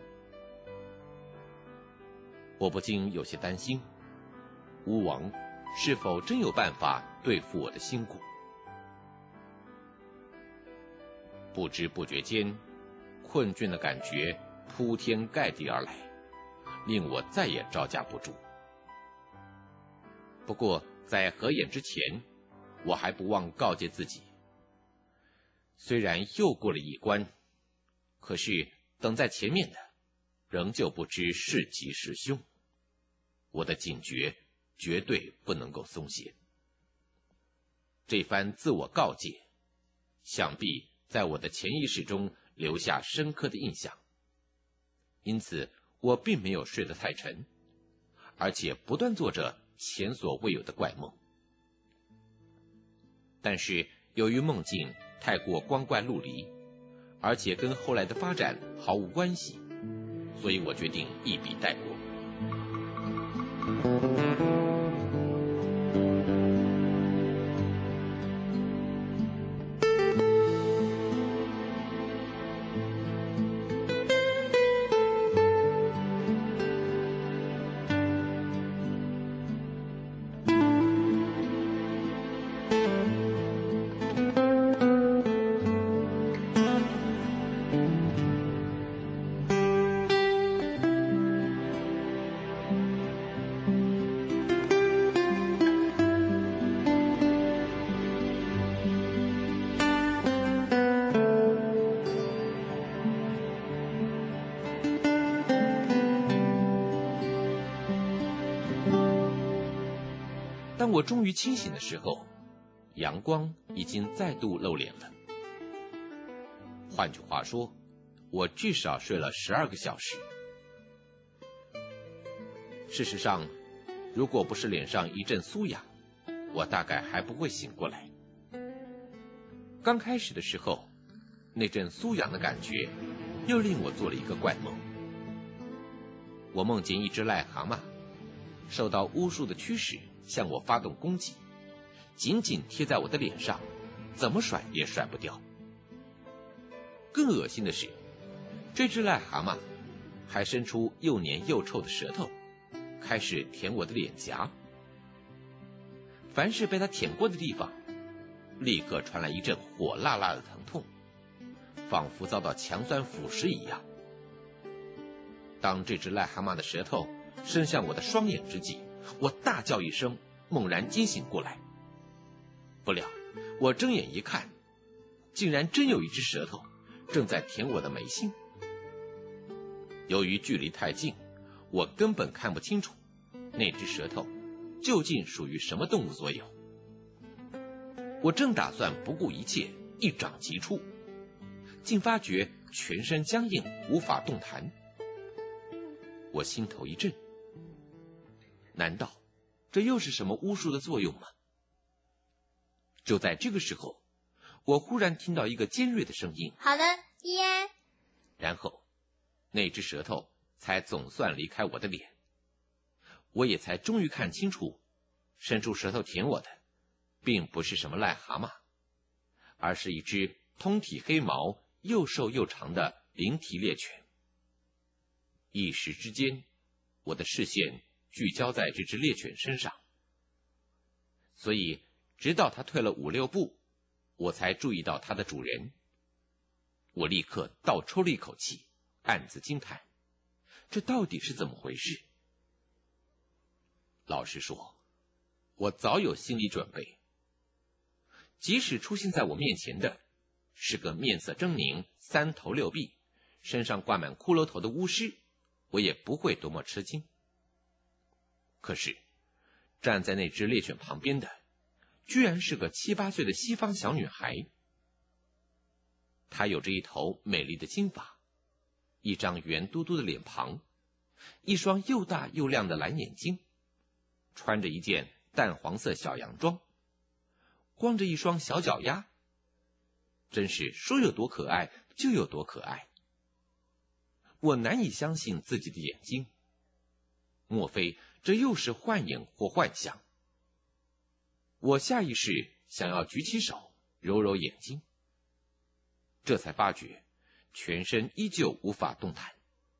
我不禁有些担心，巫王是否真有办法对付我的心骨？不知不觉间，困倦的感觉铺天盖地而来，令我再也招架不住。不过在合眼之前，我还不忘告诫自己，虽然又过了一关，可是等在前面的仍旧不知是吉是凶，我的警觉绝对不能够松懈。这番自我告诫，想必在我的潜意识中留下深刻的印象， 因此我并没有睡得太沉，而且不断做着前所未有的怪梦。但是由于梦境太过光怪陆离，而且跟后来的发展毫无关系，所以我决定一笔带过。当我终于清醒的时候，阳光已经再度露脸了。换句话说，我至少睡了12个小时。事实上，如果不是脸上一阵酥痒，我大概还不会醒过来。刚开始的时候，那阵酥痒的感觉又令我做了一个怪梦。我梦见一只癞蛤蟆受到巫术的驱使，向我发动攻击，紧紧贴在我的脸上，怎么甩也甩不掉。更恶心的是，这只癞蛤蟆还伸出又黏又臭的舌头，开始舔我的脸颊。凡是被它舔过的地方，立刻传来一阵火辣辣的疼痛，仿佛遭到强酸腐蚀一样。当这只癞蛤蟆的舌头伸向我的双眼之际，我大叫一声，猛然惊醒过来。不料我睁眼一看，竟然真有一只舌头正在舔我的眉心。由于距离太近，我根本看不清楚那只舌头究竟属于什么动物所有。我正打算不顾一切一掌击出，竟发觉全身僵硬，无法动弹。我心头一震，难道这又是什么巫术的作用吗？就在这个时候，我忽然听到一个尖锐的声音：“ 好了，耶！” 然后那只舌头才总算离开我的脸，我也才终于看清楚，伸出舌头舔我的并不是什么癞蛤蟆，而是一只通体黑毛、又瘦又长的灵缇猎犬。一时之间，我的视线聚焦在这只猎犬身上，所以直到它退了5、6步，我才注意到它的主人。我立刻倒抽了一口气，暗自惊叹，这到底是怎么回事？老实说，我早有心理准备，即使出现在我面前的是个面色狰狞、3头6臂、身上挂满骷髅头的巫师，我也不会多么吃惊。可是站在那只猎犬旁边的居然是个7、8岁的西方小女孩。她有着一头美丽的金发，一张圆嘟嘟的脸庞，一双又大又亮的蓝眼睛，穿着一件淡黄色小洋装，光着一双小脚丫，真是说有多可爱就有多可爱。我难以相信自己的眼睛，莫非这又是幻影或幻象？我下意识想要举起手揉揉眼睛，这才发觉全身依旧无法动弹。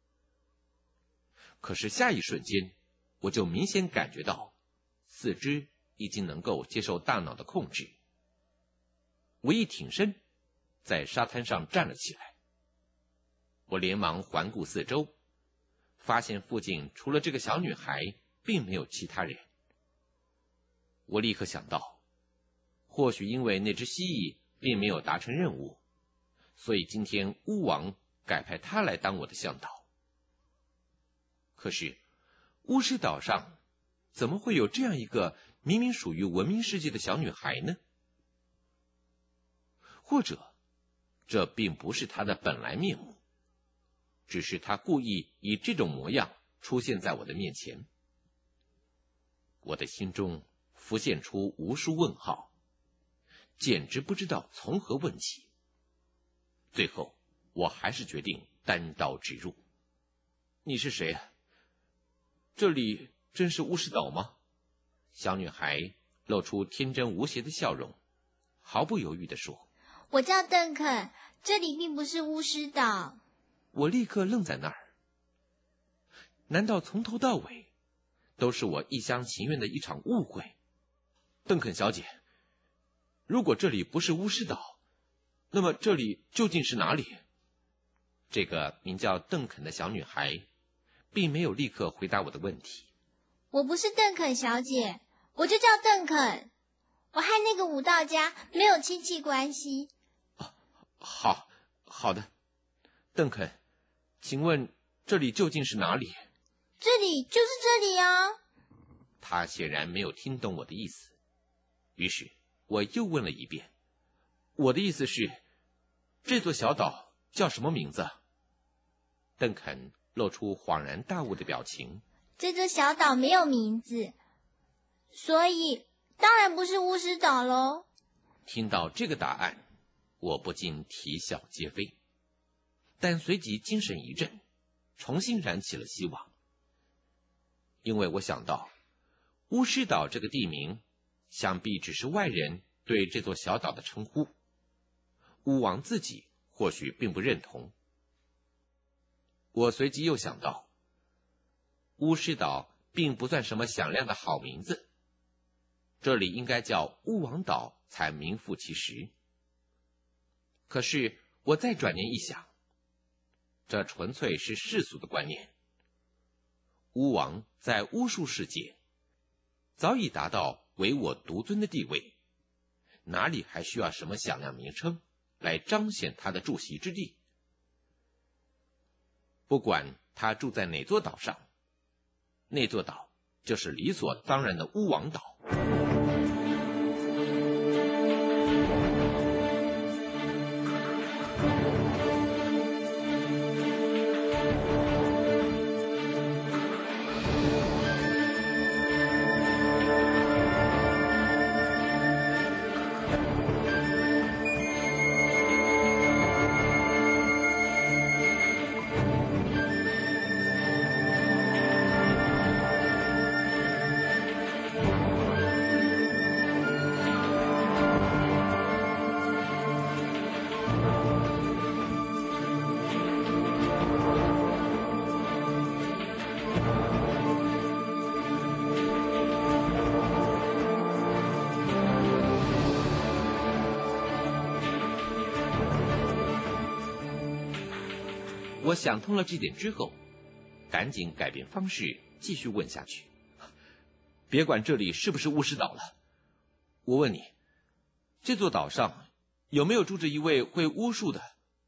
可是下一瞬间，我就明显感觉到四肢已经能够接受大脑的控制。我一挺身，在沙滩上站了起来。我连忙环顾四周，发现附近除了这个小女孩，并没有其他人。我立刻想到，或许因为那只蜥蜴并没有达成任务，所以今天巫王改派他来当我的向导。可是巫师岛上怎么会有这样一个明明属于文明世界的小女孩呢？或者这并不是她的本来面目？ 只是他故意以这种模样出现在我的面前。我的心中浮现出无数问号，简直不知道从何问起。最后我还是决定单刀直入。你是谁啊？这里真是巫师岛吗？小女孩露出天真无邪的笑容，毫不犹豫地说： 我叫邓肯，这里并不是巫师岛。 我立刻愣在那儿。难道从头到尾都是我一厢情愿的一场误会？邓肯小姐，如果这里不是巫师岛，那么这里究竟是哪里？这个名叫邓肯的小女孩并没有立刻回答我的问题。 我不是邓肯小姐，我就叫邓肯，我和那个武道家没有亲戚关系。 好的，邓肯，请问这里究竟是哪里？ 这里就是这里啊。 他显然没有听懂我的意思，于是我又问了一遍。我的意思是，这座小岛叫什么名字？邓肯露出恍然大悟的表情。 这座小岛没有名字，所以当然不是巫师岛喽。 听到这个答案，我不禁啼笑皆非，但随即精神一振，重新燃起了希望。因为我想到，巫师岛这个地名想必只是外人对这座小岛的称呼，巫王自己或许并不认同。我随即又想到，巫师岛并不算什么响亮的好名字，这里应该叫巫王岛才名副其实。可是我再转念一想，这纯粹是世俗的观念。巫王在巫术世界早已达到唯我独尊的地位，哪里还需要什么响亮名称来彰显他的住席之地？不管他住在哪座岛上，那座岛就是理所当然的巫王岛。我想通了这点之后，赶紧改变方式继续问下去。别管这里是不是巫师岛了，我问你，这座岛上有没有住着一位会巫术的，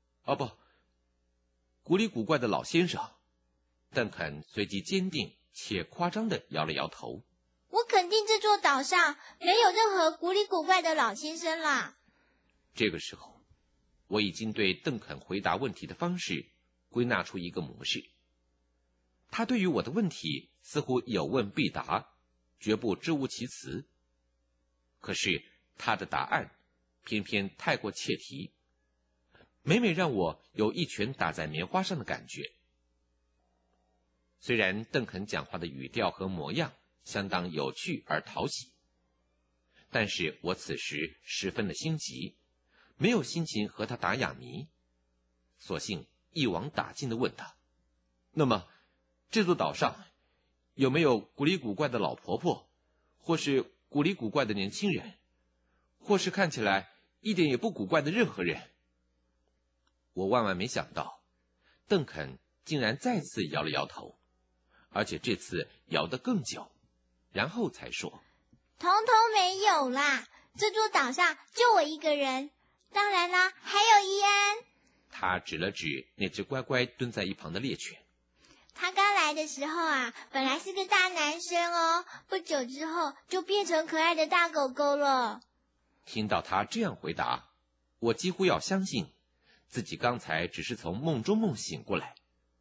古里古怪的老先生？邓肯随即坚定且夸张地摇了摇头。 我肯定这座岛上没有任何古里古怪的老先生啦。 这个时候，我已经对邓肯回答问题的方式归纳出一个模式。他对于我的问题似乎有问必答，绝不支吾其词。可是他的答案偏偏太过切题，每每让我有一拳打在棉花上的感觉。虽然邓肯讲话的语调和模样相当有趣而讨喜，但是我此时十分的心急，没有心情和他打哑谜，索性一网打尽地问他：那么这座岛上有没有古里古怪的老婆婆，或是古里古怪的年轻人，或是看起来一点也不古怪的任何人？我万万没想到，邓肯竟然再次摇了摇头，而且这次摇得更久，然后才说： 统统没有啦，这座岛上就我一个人，当然啦，还有伊安。 他指了指那只乖乖蹲在一旁的猎犬。 他刚来的时候啊，本来是个大男生哦，不久之后就变成可爱的大狗狗了。 听到他这样回答，我几乎要相信自己刚才只是从梦中梦醒过来，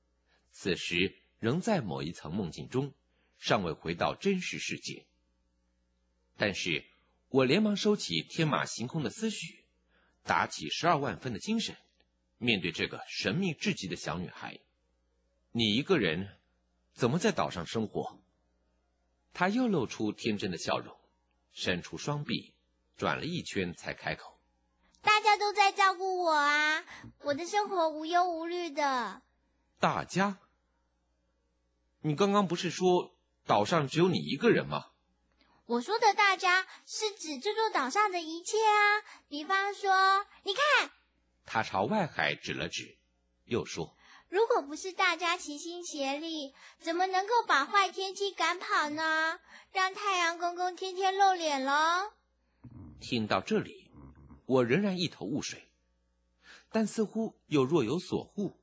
此时仍在某一层梦境中，尚未回到真实世界。但是我连忙收起天马行空的思绪，打起12万分的精神，面对这个神秘至极的小女孩。你一个人怎么在岛上生活？她又露出天真的笑容，伸出双臂，转了一圈才开口。 大家都在照顾我啊，我的生活无忧无虑的。 大家？你刚刚不是说岛上只有你一个人吗？ 我说的大家是指这座岛上的一切啊，比方说，你看。 他朝外海指了指，又说， 如果不是大家齐心协力，怎么能够把坏天气赶跑呢？让太阳公公天天露脸了。 听到这里，我仍然一头雾水，但似乎又若有所悟。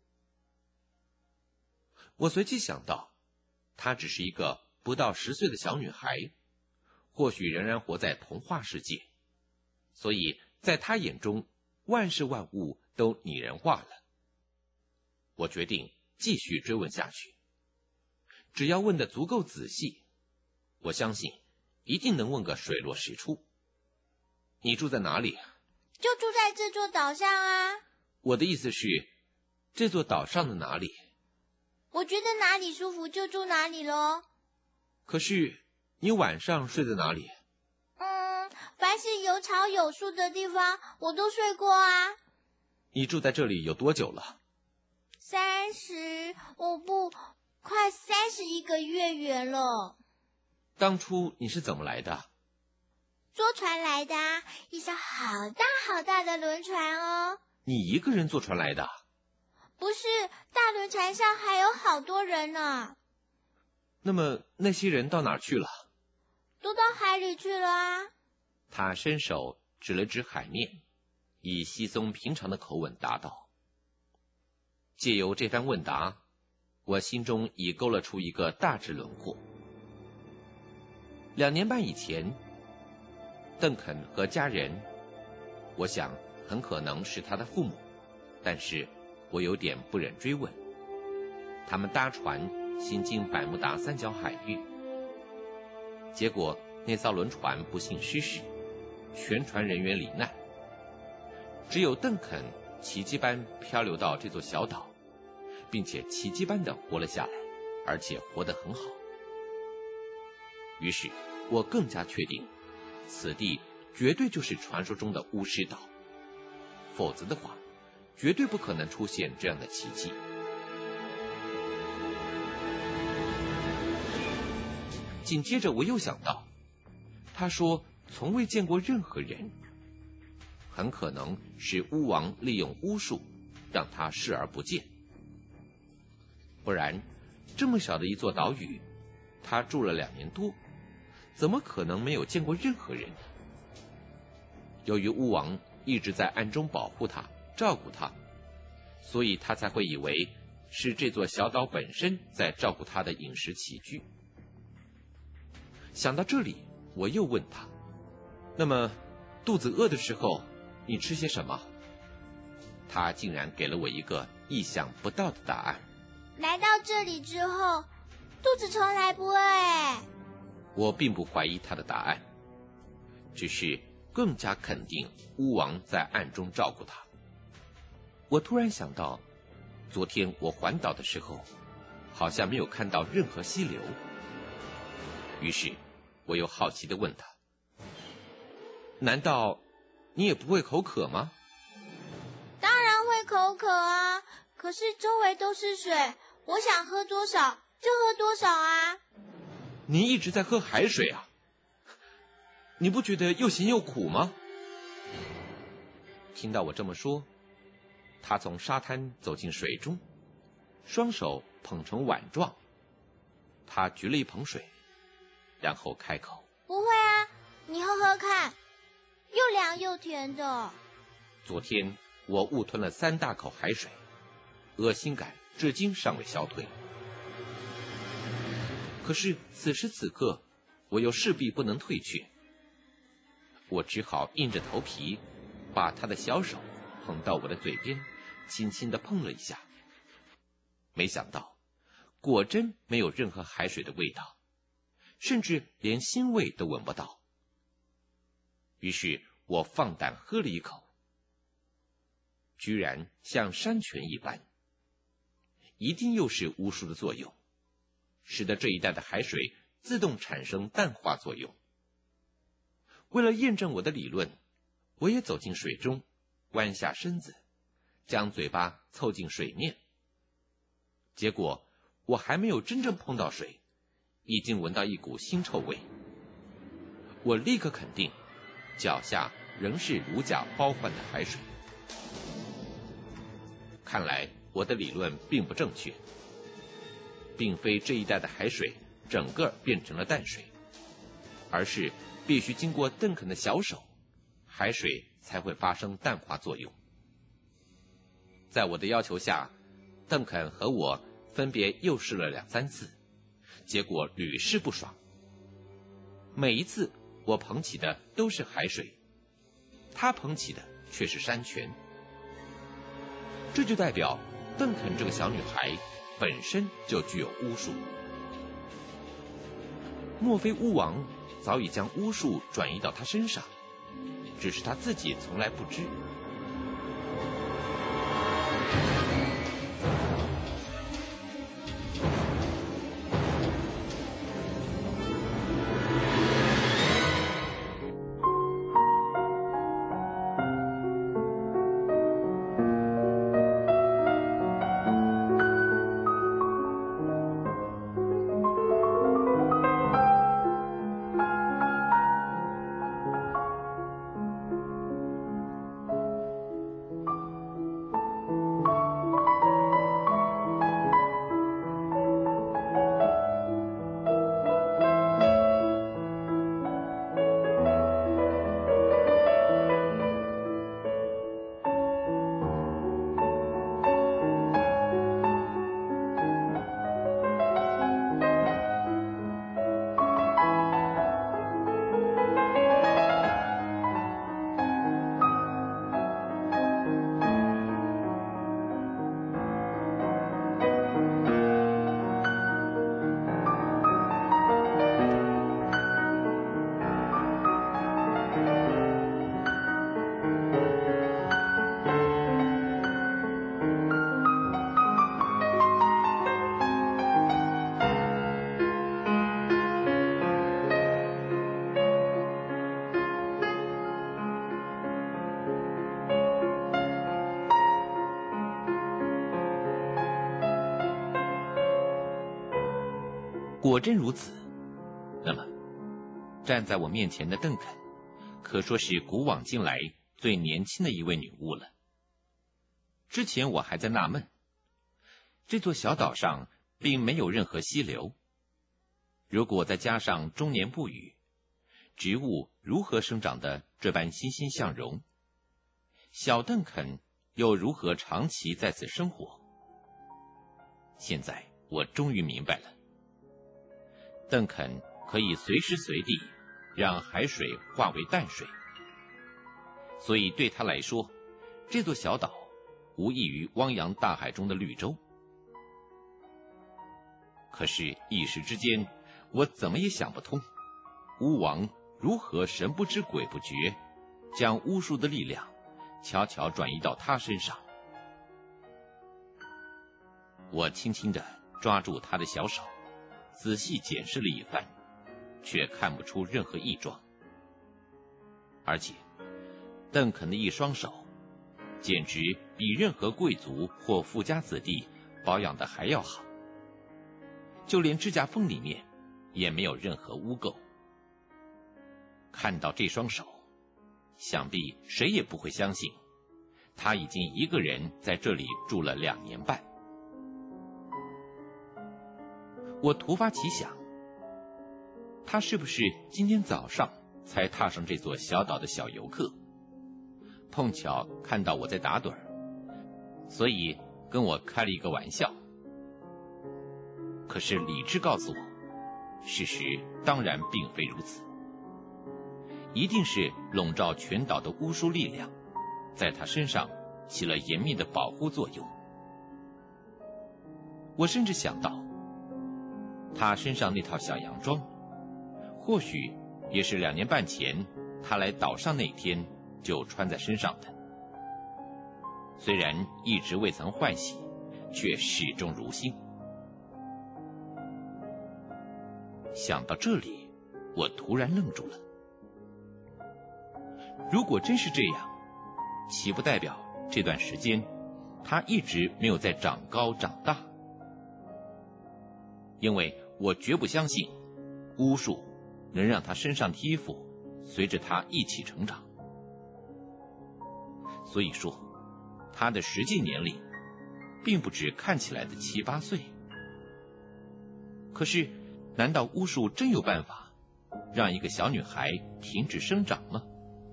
我随即想到，她只是一个不到10岁的小女孩，或许仍然活在童话世界，所以在她眼中，万事万物都拟人化了。我决定继续追问下去，只要问得足够仔细，我相信一定能问个水落石出。你住在哪里？ 就住在这座岛上啊。 我的意思是，这座岛上的哪里？ 我觉得哪里舒服就住哪里咯。 可是你晚上睡在哪里？ 凡是有草有树的地方，我都睡过啊。 你住在这里有多久了快31个月圆了。 当初你是怎么来的？ 坐船来的啊，一艘好大好大的轮船哦。 你一个人坐船来的？ 不是，大轮船上还有好多人呢。 那么那些人到哪儿去了？ 都到海里去了啊。 他伸手指了指海面，以稀松平常的口吻答道。借由这番问答，我心中已勾勒出一个大致轮廓。2年半以前，邓肯和家人，我想很可能是他的父母，但是我有点不忍追问。他们搭船行经百慕达三角海域，结果那艘轮船不幸失事，全船人员罹难，只有邓肯奇迹般漂流到这座小岛，并且奇迹般的活了下来，而且活得很好。于是我更加确定，此地绝对就是传说中的巫师岛，否则的话，绝对不可能出现这样的奇迹。紧接着我又想到，他说从未见过任何人，很可能是巫王利用巫术让他视而不见，不然这么小的一座岛屿，他住了2年多，怎么可能没有见过任何人呢？由于巫王一直在暗中保护他，照顾他，所以他才会以为是这座小岛本身在照顾他的饮食起居。想到这里，我又问他，那么肚子饿的时候你吃些什么？他竟然给了我一个意想不到的答案。 来到这里之后，肚子从来不饿哎。 我并不怀疑他的答案，只是更加肯定巫王在暗中照顾他。我突然想到，昨天我环岛的时候，好像没有看到任何溪流。于是我又好奇地问他，难道你也不会口渴吗？ 当然会口渴啊，可是周围都是水，我想喝多少就喝多少啊。 你一直在喝海水啊？你不觉得又咸又苦吗？听到我这么说，他从沙滩走进水中，双手捧成碗状。他举了一盆水，然后开口， 不会啊，你喝喝看，又凉又甜的。 昨天我误吞了3大口海水，恶心感至今尚未消退。可是此时此刻，我又势必不能退却，我只好硬着头皮把他的小手捧到我的嘴边，轻轻地碰了一下。没想到果真没有任何海水的味道，甚至连腥味都闻不到。于是我放胆喝了一口，居然像山泉一般，一定又是巫术的作用，使得这一带的海水自动产生淡化作用。为了验证我的理论，我也走进水中，弯下身子，将嘴巴凑近水面。结果我还没有真正碰到水，已经闻到一股腥臭味。我立刻肯定，脚下仍是如假包换的海水。看来我的理论并不正确，并非这一带的海水整个变成了淡水，而是必须经过邓肯的小手，海水才会发生淡化作用。在我的要求下，邓肯和我分别又试了2、3次，结果屡试不爽。每一次我捧起的都是海水，他捧起的却是山泉。这就代表邓肯这个小女孩本身就具有巫术。莫非巫王早已将巫术转移到她身上，只是她自己从来不知。果真如此，那么站在我面前的邓肯可说是古往今来最年轻的一位女巫了。之前我还在纳闷，这座小岛上并没有任何溪流，如果再加上终年不雨，植物如何生长得这般欣欣向荣？小邓肯又如何长期在此生活？现在我终于明白了，邓肯可以随时随地让海水化为淡水，所以对他来说，这座小岛无异于汪洋大海中的绿洲。可是，一时之间，我怎么也想不通，巫王如何神不知鬼不觉，将巫术的力量悄悄转移到他身上。我轻轻地抓住他的小手，仔细检视了一番，却看不出任何异状。而且，邓肯的一双手，简直比任何贵族或富家子弟保养的还要好，就连指甲缝里面也没有任何污垢。看到这双手，想必谁也不会相信，他已经一个人在这里住了2年半。我突发奇想，他是不是今天早上才踏上这座小岛的小游客，碰巧看到我在打盹儿，所以跟我开了一个玩笑。可是理智告诉我，事实当然并非如此，一定是笼罩全岛的巫术力量在他身上起了严密的保护作用。我甚至想到， 他身上那套小洋装，或许也是2年半前他来岛上那天就穿在身上的。虽然一直未曾换洗，却始终如新。想到这里，我突然愣住了。如果真是这样，岂不代表这段时间他一直没有在长高长大？因为我绝不相信巫术能让他身上的衣服随着他一起成长。所以说，他的实际年龄并不止看起来的7、8岁。可是，难道巫术真有办法让一个小女孩停止生长吗？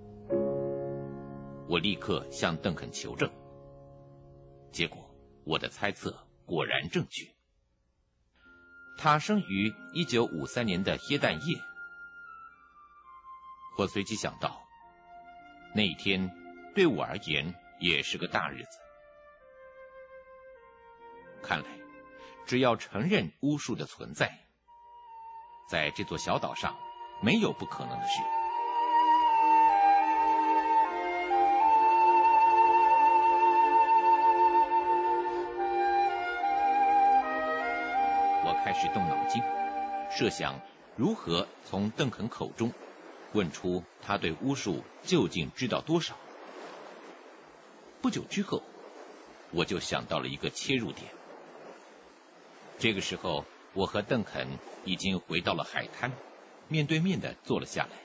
我立刻向邓肯求证，结果我的猜测果然正确。他生于1953年的耶诞夜。我随即想到，那一天对我而言也是个大日子。看来，只要承认巫术的存在，在这座小岛上没有不可能的事。我开始动脑筋，设想如何从邓肯口中问出他对巫术究竟知道多少。不久之后，我就想到了一个切入点。这个时候，我和邓肯已经回到了海滩，面对面地坐了下来。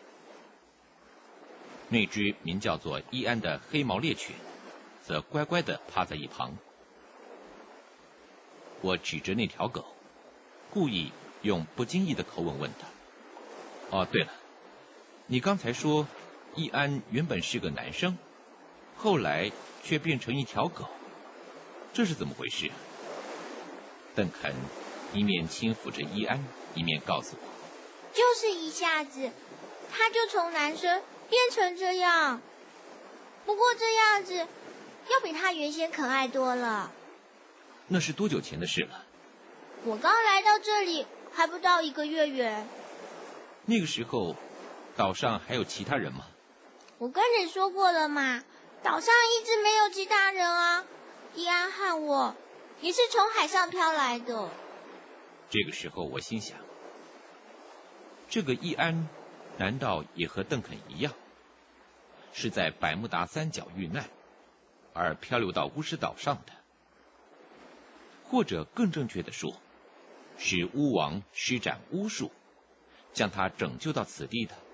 那只名叫做伊安的黑毛猎犬则乖乖地趴在一旁。我指着那条狗，故意用不经意的口吻问他：“哦，对了，你刚才说伊安原本是个男生，后来却变成一条狗，这是怎么回事啊？”邓肯一面轻抚着伊安，一面告诉我：“ 就是一下子，他就从男生变成这样。不过这样子要比他原先可爱多了。” 那是多久前的事了？ 我刚来到这里还不到1个月远。 那个时候，岛上还有其他人吗？ 我跟你说过了嘛，岛上一直没有其他人啊。伊安和我也是从海上飘来的。 这个时候我心想，这个伊安难道也和邓肯一样，是在百慕达三角遇难，而漂流到巫师岛上的？或者更正确地说，是巫王施展巫术，将他拯救到此地的？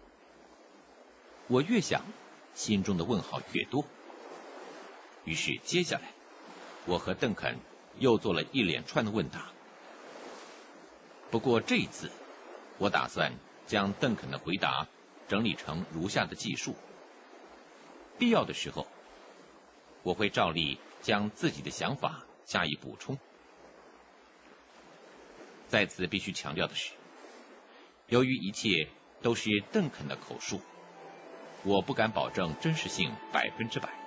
我越想，心中的问号越多。于是接下来，我和邓肯又做了一连串的问答。不过这一次，我打算将邓肯的回答整理成如下的记述。必要的时候，我会照例将自己的想法加以补充。在此必须强调的是，由于一切都是邓肯的口述，我不敢保证真实性100%。